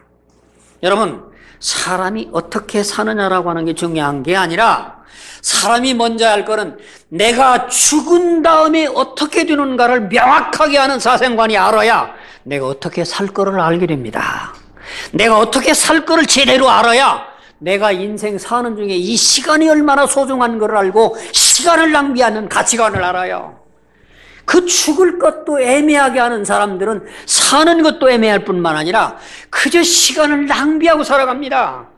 여러분 사람이 어떻게 사느냐라고 하는 게 중요한 게 아니라 사람이 먼저 할 거는 내가 죽은 다음에 어떻게 되는가를 명확하게 하는 사생관이 알아야 내가 어떻게 살 거를 알게 됩니다. 내가 어떻게 살 거를 제대로 알아야 내가 인생 사는 중에 이 시간이 얼마나 소중한 걸 알고 시간을 낭비하는 가치관을 알아요. 그 죽을 것도 애매하게 하는 사람들은 사는 것도 애매할 뿐만 아니라 그저 시간을 낭비하고 살아갑니다.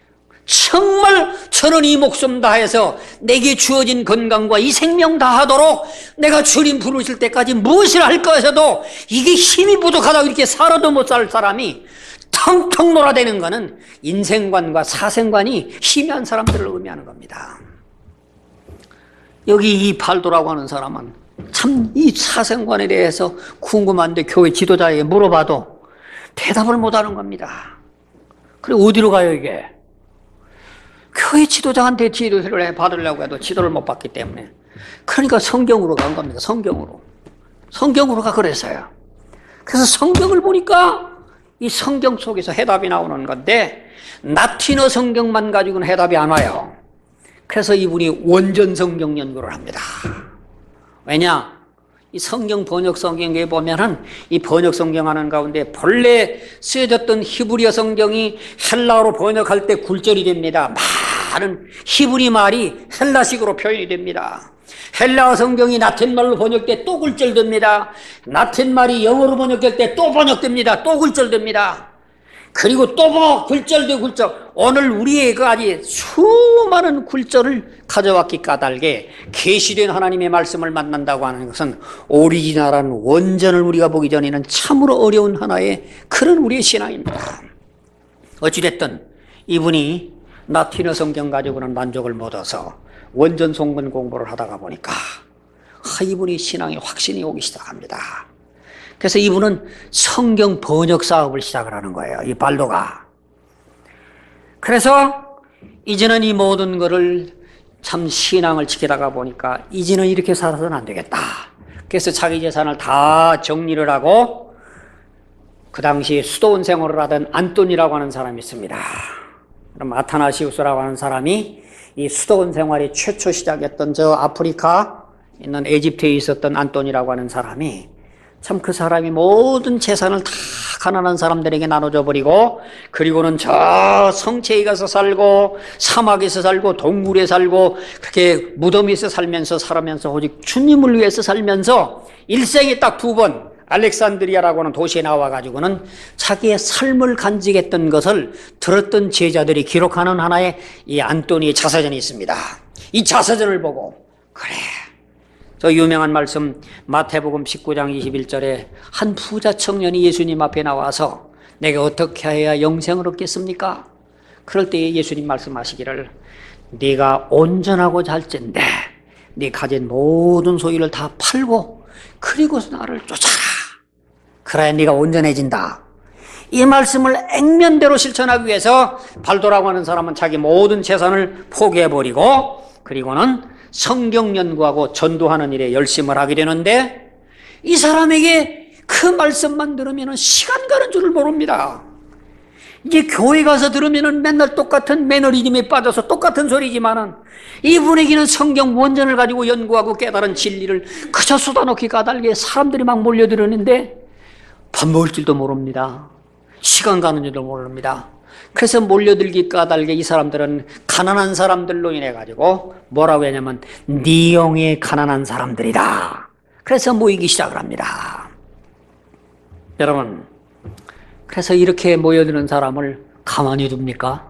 정말 저는 이 목숨 다해서 내게 주어진 건강과 이 생명 다하도록 내가 주님 부르실 때까지 무엇을 할 것에도 이게 힘이 부족하다고 이렇게 살아도 못 살 사람이 텅텅 놀아대는 것은 인생관과 사생관이 희미한 사람들을 의미하는 겁니다. 여기 이 발도라고 하는 사람은 참 이 사생관에 대해서 궁금한데 교회 지도자에게 물어봐도 대답을 못하는 겁니다. 그래 어디로 가요 이게? 교회 지도자한테 지도를 받으려고 해도 지도를 못 받기 때문에 그러니까 성경으로 간 겁니다. 성경으로. 성경으로가 그래서요. 그래서 성경을 보니까 이 성경 속에서 해답이 나오는 건데 라틴어 성경만 가지고는 해답이 안 와요. 그래서 이분이 원전 성경 연구를 합니다. 왜냐? 이 성경 번역 성경에 보면은 이 번역 성경 하는 가운데 본래 쓰여졌던 히브리어 성경이 헬라어로 번역할 때 굴절이 됩니다. 많은 히브리 말이 헬라식으로 표현이 됩니다. 헬라어 성경이 라틴말로 번역될 때 또 굴절됩니다. 라틴말이 영어로 번역될 때 또 번역됩니다. 또 굴절됩니다. 그리고 또 뭐 굴절도 굴절. 오늘 우리의 그 아주 수많은 굴절을 가져왔기 까닭에 계시된 하나님의 말씀을 만난다고 하는 것은 오리지널한 원전을 우리가 보기 전에는 참으로 어려운 하나의 그런 우리의 신앙입니다. 어찌됐든 이분이 라틴어 성경 가지고는 만족을 못 얻어서 원전 송근 공부를 하다가 보니까 아, 이분이 신앙의 확신이 오기 시작합니다. 그래서 이분은 성경 번역 사업을 시작을 하는 거예요. 이 발도가. 그래서 이제는 이 모든 것을 참 신앙을 지키다가 보니까 이제는 이렇게 살아서는 안 되겠다. 그래서 자기 재산을 다 정리를 하고 그 당시 수도원 생활을 하던 안토니라고 하는 사람이 있습니다. 그럼 아타나시우스라고 하는 사람이 이 수도원 생활이 최초 시작했던 저 아프리카 있는 에집트에 있었던 안토니라고 하는 사람이 참 그 사람이 모든 재산을 다 가난한 사람들에게 나눠줘 버리고 그리고는 저 성체에 가서 살고 사막에서 살고 동굴에 살고 그렇게 무덤에서 살면서 살면서 오직 주님을 위해서 살면서 일생에 딱 두 번 알렉산드리아라고 하는 도시에 나와가지고는 자기의 삶을 간직했던 것을 들었던 제자들이 기록하는 하나의 이 안토니의 자서전이 있습니다. 이 자서전을 보고 그래 저 유명한 말씀 마태복음 십구 장 이십일 절에 한 부자 청년이 예수님 앞에 나와서 내가 어떻게 해야 영생을 얻겠습니까? 그럴 때에 예수님 말씀하시기를 네가 온전하고 잘진데 네 가진 모든 소유를 다 팔고 그리고서 나를 쫓아라. 그래야 네가 온전해진다. 이 말씀을 액면대로 실천하기 위해서 발도라고 하는 사람은 자기 모든 재산을 포기해버리고 그리고는 성경 연구하고 전도하는 일에 열심을 하게 되는데 이 사람에게 그 말씀만 들으면 시간 가는 줄을 모릅니다. 이게 교회 가서 들으면 맨날 똑같은 매너리즘에 빠져서 똑같은 소리지만은 이분에게는 성경 원전을 가지고 연구하고 깨달은 진리를 그저 쏟아놓기 까닭에 사람들이 막 몰려들었는데 밥 먹을 줄도 모릅니다. 시간 가는 줄도 모릅니다. 그래서 몰려들기 까닭에 이 사람들은 가난한 사람들로 인해 가지고 뭐라고 하냐면 니용의 가난한 사람들이다. 그래서 모이기 시작을 합니다. 여러분, 그래서 이렇게 모여드는 사람을 가만히 둡니까?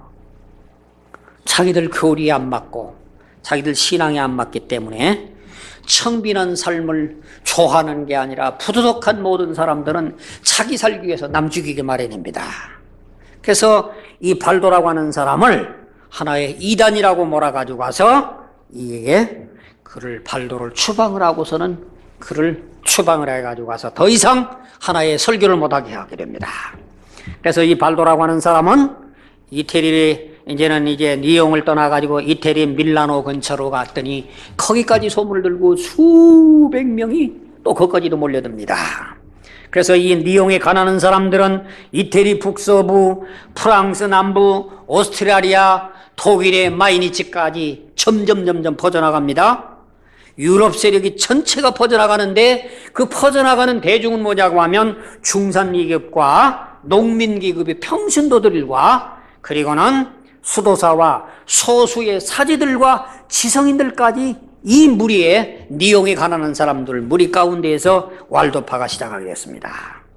자기들 교리에 안 맞고 자기들 신앙에 안 맞기 때문에 청빈한 삶을 좋아하는 게 아니라 부도덕한 모든 사람들은 자기 살기 위해서 남 죽이기 마련입니다. 그래서 이 발도라고 하는 사람을 하나의 이단이라고 몰아가지고 가서 이게 그를 발도를 추방을 하고서는 그를 추방을 해가지고 가서 더 이상 하나의 설교를 못하게 하게 됩니다. 그래서 이 발도라고 하는 사람은 이태리에 이제는 이제 니용을 떠나가지고 이태리 밀라노 근처로 갔더니 거기까지 소문을 들고 수백 명이 또 거기까지도 몰려듭니다. 그래서 이 니용에 가난한 사람들은 이태리 북서부, 프랑스 남부, 오스트라리아, 독일의 마이니치까지 점점 점점 퍼져나갑니다. 유럽 세력이 전체가 퍼져나가는데 그 퍼져나가는 대중은 뭐냐고 하면 중산기급과 농민기급의 평신도들과 그리고는 수도사와 소수의 사제들과 지성인들까지 이 무리에 니용에 가난한 사람들 무리 가운데에서 왈도파가 시작하게 됐습니다.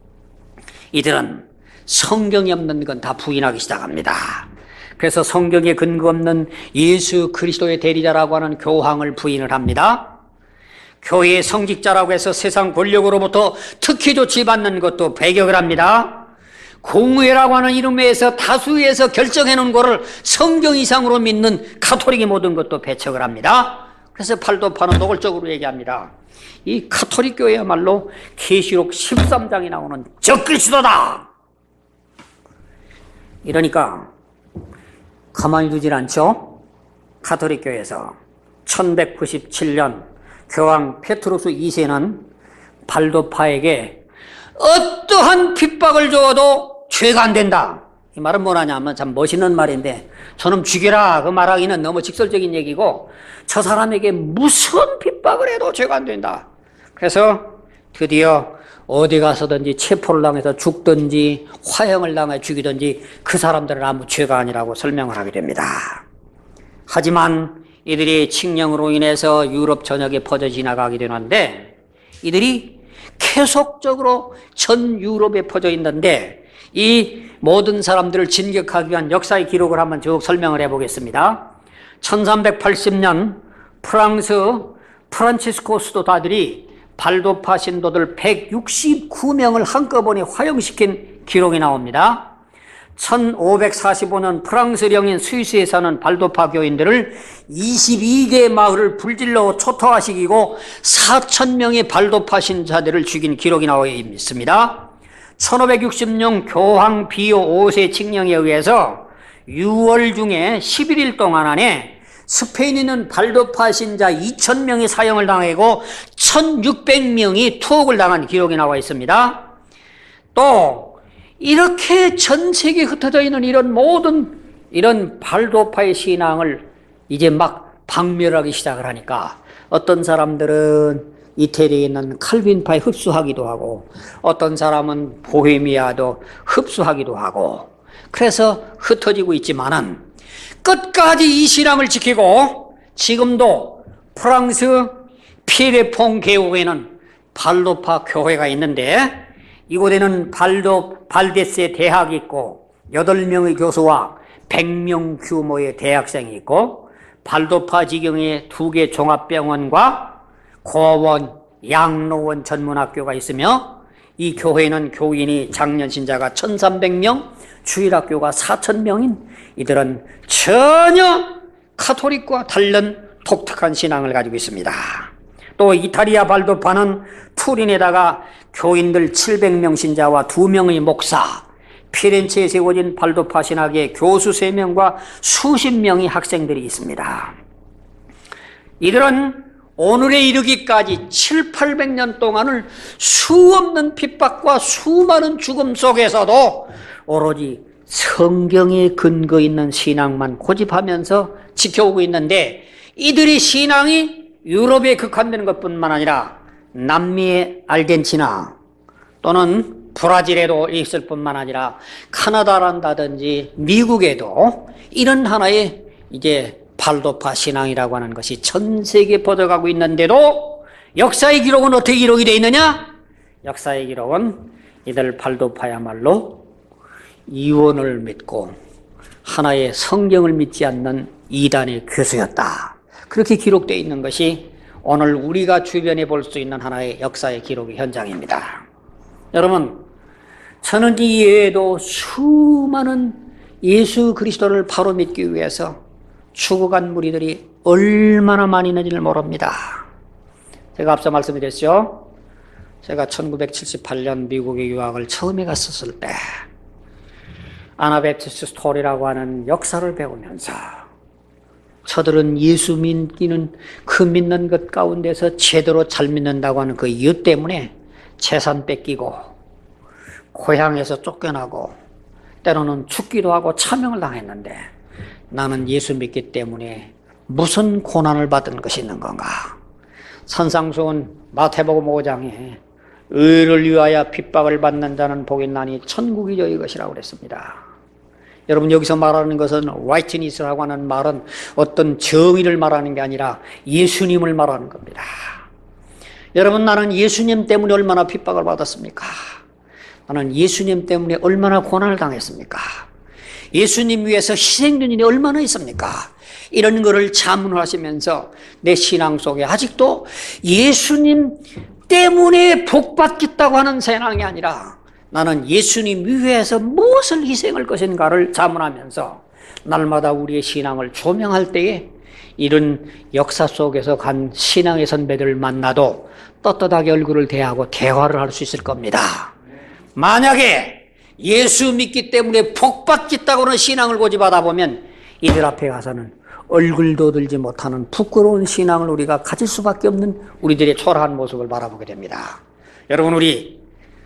이들은 성경이 없는 건 다 부인하기 시작합니다. 그래서 성경에 근거 없는 예수 그리스도의 대리자라고 하는 교황을 부인을 합니다. 교회의 성직자라고 해서 세상 권력으로부터 특히 조치받는 것도 배격을 합니다. 공회라고 하는 이름에서 다수에서 결정해놓은 것을 성경 이상으로 믿는 가톨릭의 모든 것도 배척을 합니다. 그래서 팔도파는 노골적으로 얘기합니다. 이 가톨릭 교회야말로 계시록 십삼 장에 나오는 적그리스도다. 이러니까 가만히 두질 않죠. 가톨릭 교회에서 천백구십칠 년 교황 페트루스 이 세는 발도파에게 어떠한 핍박을 줘도 죄가 안 된다. 이 말은 뭐냐면 참 멋있는 말인데 저놈 죽여라 그 말하기는 너무 직설적인 얘기고 저 사람에게 무슨 핍박을 해도 죄가 안 된다. 그래서 드디어 어디 가서든지 체포를 당해서 죽든지 화형을 당해 죽이든지 그 사람들은 아무 죄가 아니라고 설명을 하게 됩니다. 하지만 이들이 칙령으로 인해서 유럽 전역에 퍼져 지나가게 되는데 이들이 계속적으로 전 유럽에 퍼져 있는데 이 모든 사람들을 진격하기 위한 역사의 기록을 한번 쭉 설명을 해보겠습니다. 천삼백팔십 년 프랑스 프란치스코 수도다들이 발도파 신도들 백육십구 명을 한꺼번에 화형시킨 기록이 나옵니다. 천오백사십오 년 프랑스 령인 스위스에 사는 발도파 교인들을 이십이 개 마을을 불질러 초토화시키고 사천 명의 발도파 신자들을 죽인 기록이 나와 있습니다. 천오백육십 년 교황 비오 오 세 칙령에 의해서 유월 중에 십일 일 동안 안에 스페인에 있는 발도파 신자 이천 명이 사형을 당하고 천육백 명이 투옥을 당한 기록이 나와 있습니다. 또 이렇게 전 세계에 흩어져 있는 이런 모든 이런 발도파의 신앙을 이제 막 박멸하기 시작을 하니까 어떤 사람들은 이태리에 있는 칼빈파에 흡수하기도 하고 어떤 사람은 보헤미아도 흡수하기도 하고 그래서 흩어지고 있지만은 끝까지 이 신앙을 지키고 지금도 프랑스 피레퐁 계곡에는 발도파 교회가 있는데 이곳에는 발도, 발데스의 대학이 있고 여덟 명의 교수와 백 명 규모의 대학생이 있고 발도파 지경에 두 개 종합병원과 고원, 양로원 전문학교가 있으며 이 교회는 교인이 장년 신자가 천삼백 명, 주일학교가 사천 명인 이들은 전혀 카톨릭과 다른 독특한 신앙을 가지고 있습니다. 또 이탈리아 발도파는 투린에다가 교인들 칠백 명 신자와 두 명의 목사, 피렌체에 세워진 발도파 신학의 교수 세 명과 수십 명의 학생들이 있습니다. 이들은 오늘에 이르기까지 칠팔백 년 동안을 수없는 핍박과 수많은 죽음 속에서도 오로지 성경에 근거 있는 신앙만 고집하면서 지켜오고 있는데 이들의 신앙이 유럽에 국한되는 것뿐만 아니라 남미의 아르헨티나 또는 브라질에도 있을 뿐만 아니라 카나다란다든지 미국에도 이런 하나의 이제 발도파 신앙이라고 하는 것이 전 세계에 퍼져가고 있는데도 역사의 기록은 어떻게 기록이 되어 있느냐? 역사의 기록은 이들 발도파야말로 이원을 믿고 하나의 성경을 믿지 않는 이단의 교수였다. 그렇게 기록되어 있는 것이 오늘 우리가 주변에 볼 수 있는 하나의 역사의 기록의 현장입니다. 여러분, 저는 이 외에도 수많은 예수 그리스도를 바로 믿기 위해서 죽어간 무리들이 얼마나 많이 있는지를 모릅니다. 제가 앞서 말씀드렸죠. 제가 천구백칠십팔 년 미국에 유학을 처음에 갔었을 때 아나베프티스트 스토리라고 하는 역사를 배우면서 저들은 예수 믿기는 그 믿는 것 가운데서 제대로 잘 믿는다고 하는 그 이유 때문에 재산 뺏기고 고향에서 쫓겨나고 때로는 죽기도 하고 차명을 당했는데 나는 예수 믿기 때문에 무슨 고난을 받은 것이 있는 건가? 산상수훈 마태복음 오 장에 의를 위하여 핍박을 받는 자는 복이 있나니 천국이 저희 것이라고 그랬습니다. 여러분, 여기서 말하는 것은 righteousness라고 하는 말은 어떤 정의를 말하는 게 아니라 예수님을 말하는 겁니다. 여러분, 나는 예수님 때문에 얼마나 핍박을 받았습니까? 나는 예수님 때문에 얼마나 고난을 당했습니까? 예수님 위해서 희생된 일이 얼마나 있습니까? 이런 거를 자문하시면서 내 신앙 속에 아직도 예수님 때문에 복받겠다고 하는 신앙이 아니라 나는 예수님 위해서 무엇을 희생할 것인가를 자문하면서 날마다 우리의 신앙을 조명할 때에 이런 역사 속에서 간 신앙의 선배들을 만나도 떳떳하게 얼굴을 대하고 대화를 할 수 있을 겁니다. 만약에 예수 믿기 때문에 복받겠다고 하는 신앙을 고집하다 보면 이들 앞에 가서는 얼굴도 들지 못하는 부끄러운 신앙을 우리가 가질 수밖에 없는 우리들의 초라한 모습을 바라보게 됩니다. 여러분, 우리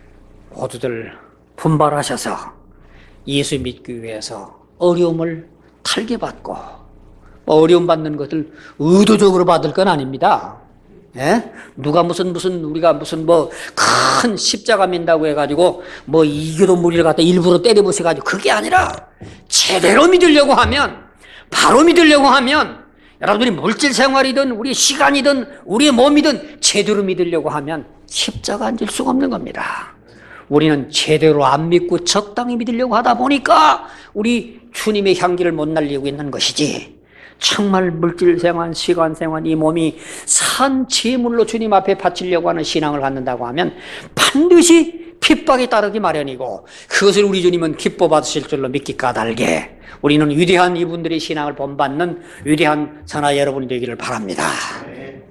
모두들 분발하셔서 예수 믿기 위해서 어려움을 탈게 받고 어려움 받는 것을 의도적으로 받을 건 아닙니다. 예? 누가 무슨 무슨 우리가 무슨 뭐 큰 십자가 민다고 해가지고 뭐 이교도 무리를 갖다 일부러 때려부셔가지고 그게 아니라 제대로 믿으려고 하면 바로 믿으려고 하면 여러분들이 물질 생활이든 우리 시간이든 우리의 몸이든 제대로 믿으려고 하면 십자가 앉을 수가 없는 겁니다. 우리는 제대로 안 믿고 적당히 믿으려고 하다 보니까 우리 주님의 향기를 못 날리고 있는 것이지, 정말 물질 생활, 시간 생활, 이 몸이 산 제물로 주님 앞에 바치려고 하는 신앙을 갖는다고 하면 반드시 핍박이 따르기 마련이고, 그것을 우리 주님은 기뻐 받으실 줄로 믿기 까닭에 우리는 위대한 이분들의 신앙을 본받는 위대한 선화 여러분이 되기를 바랍니다.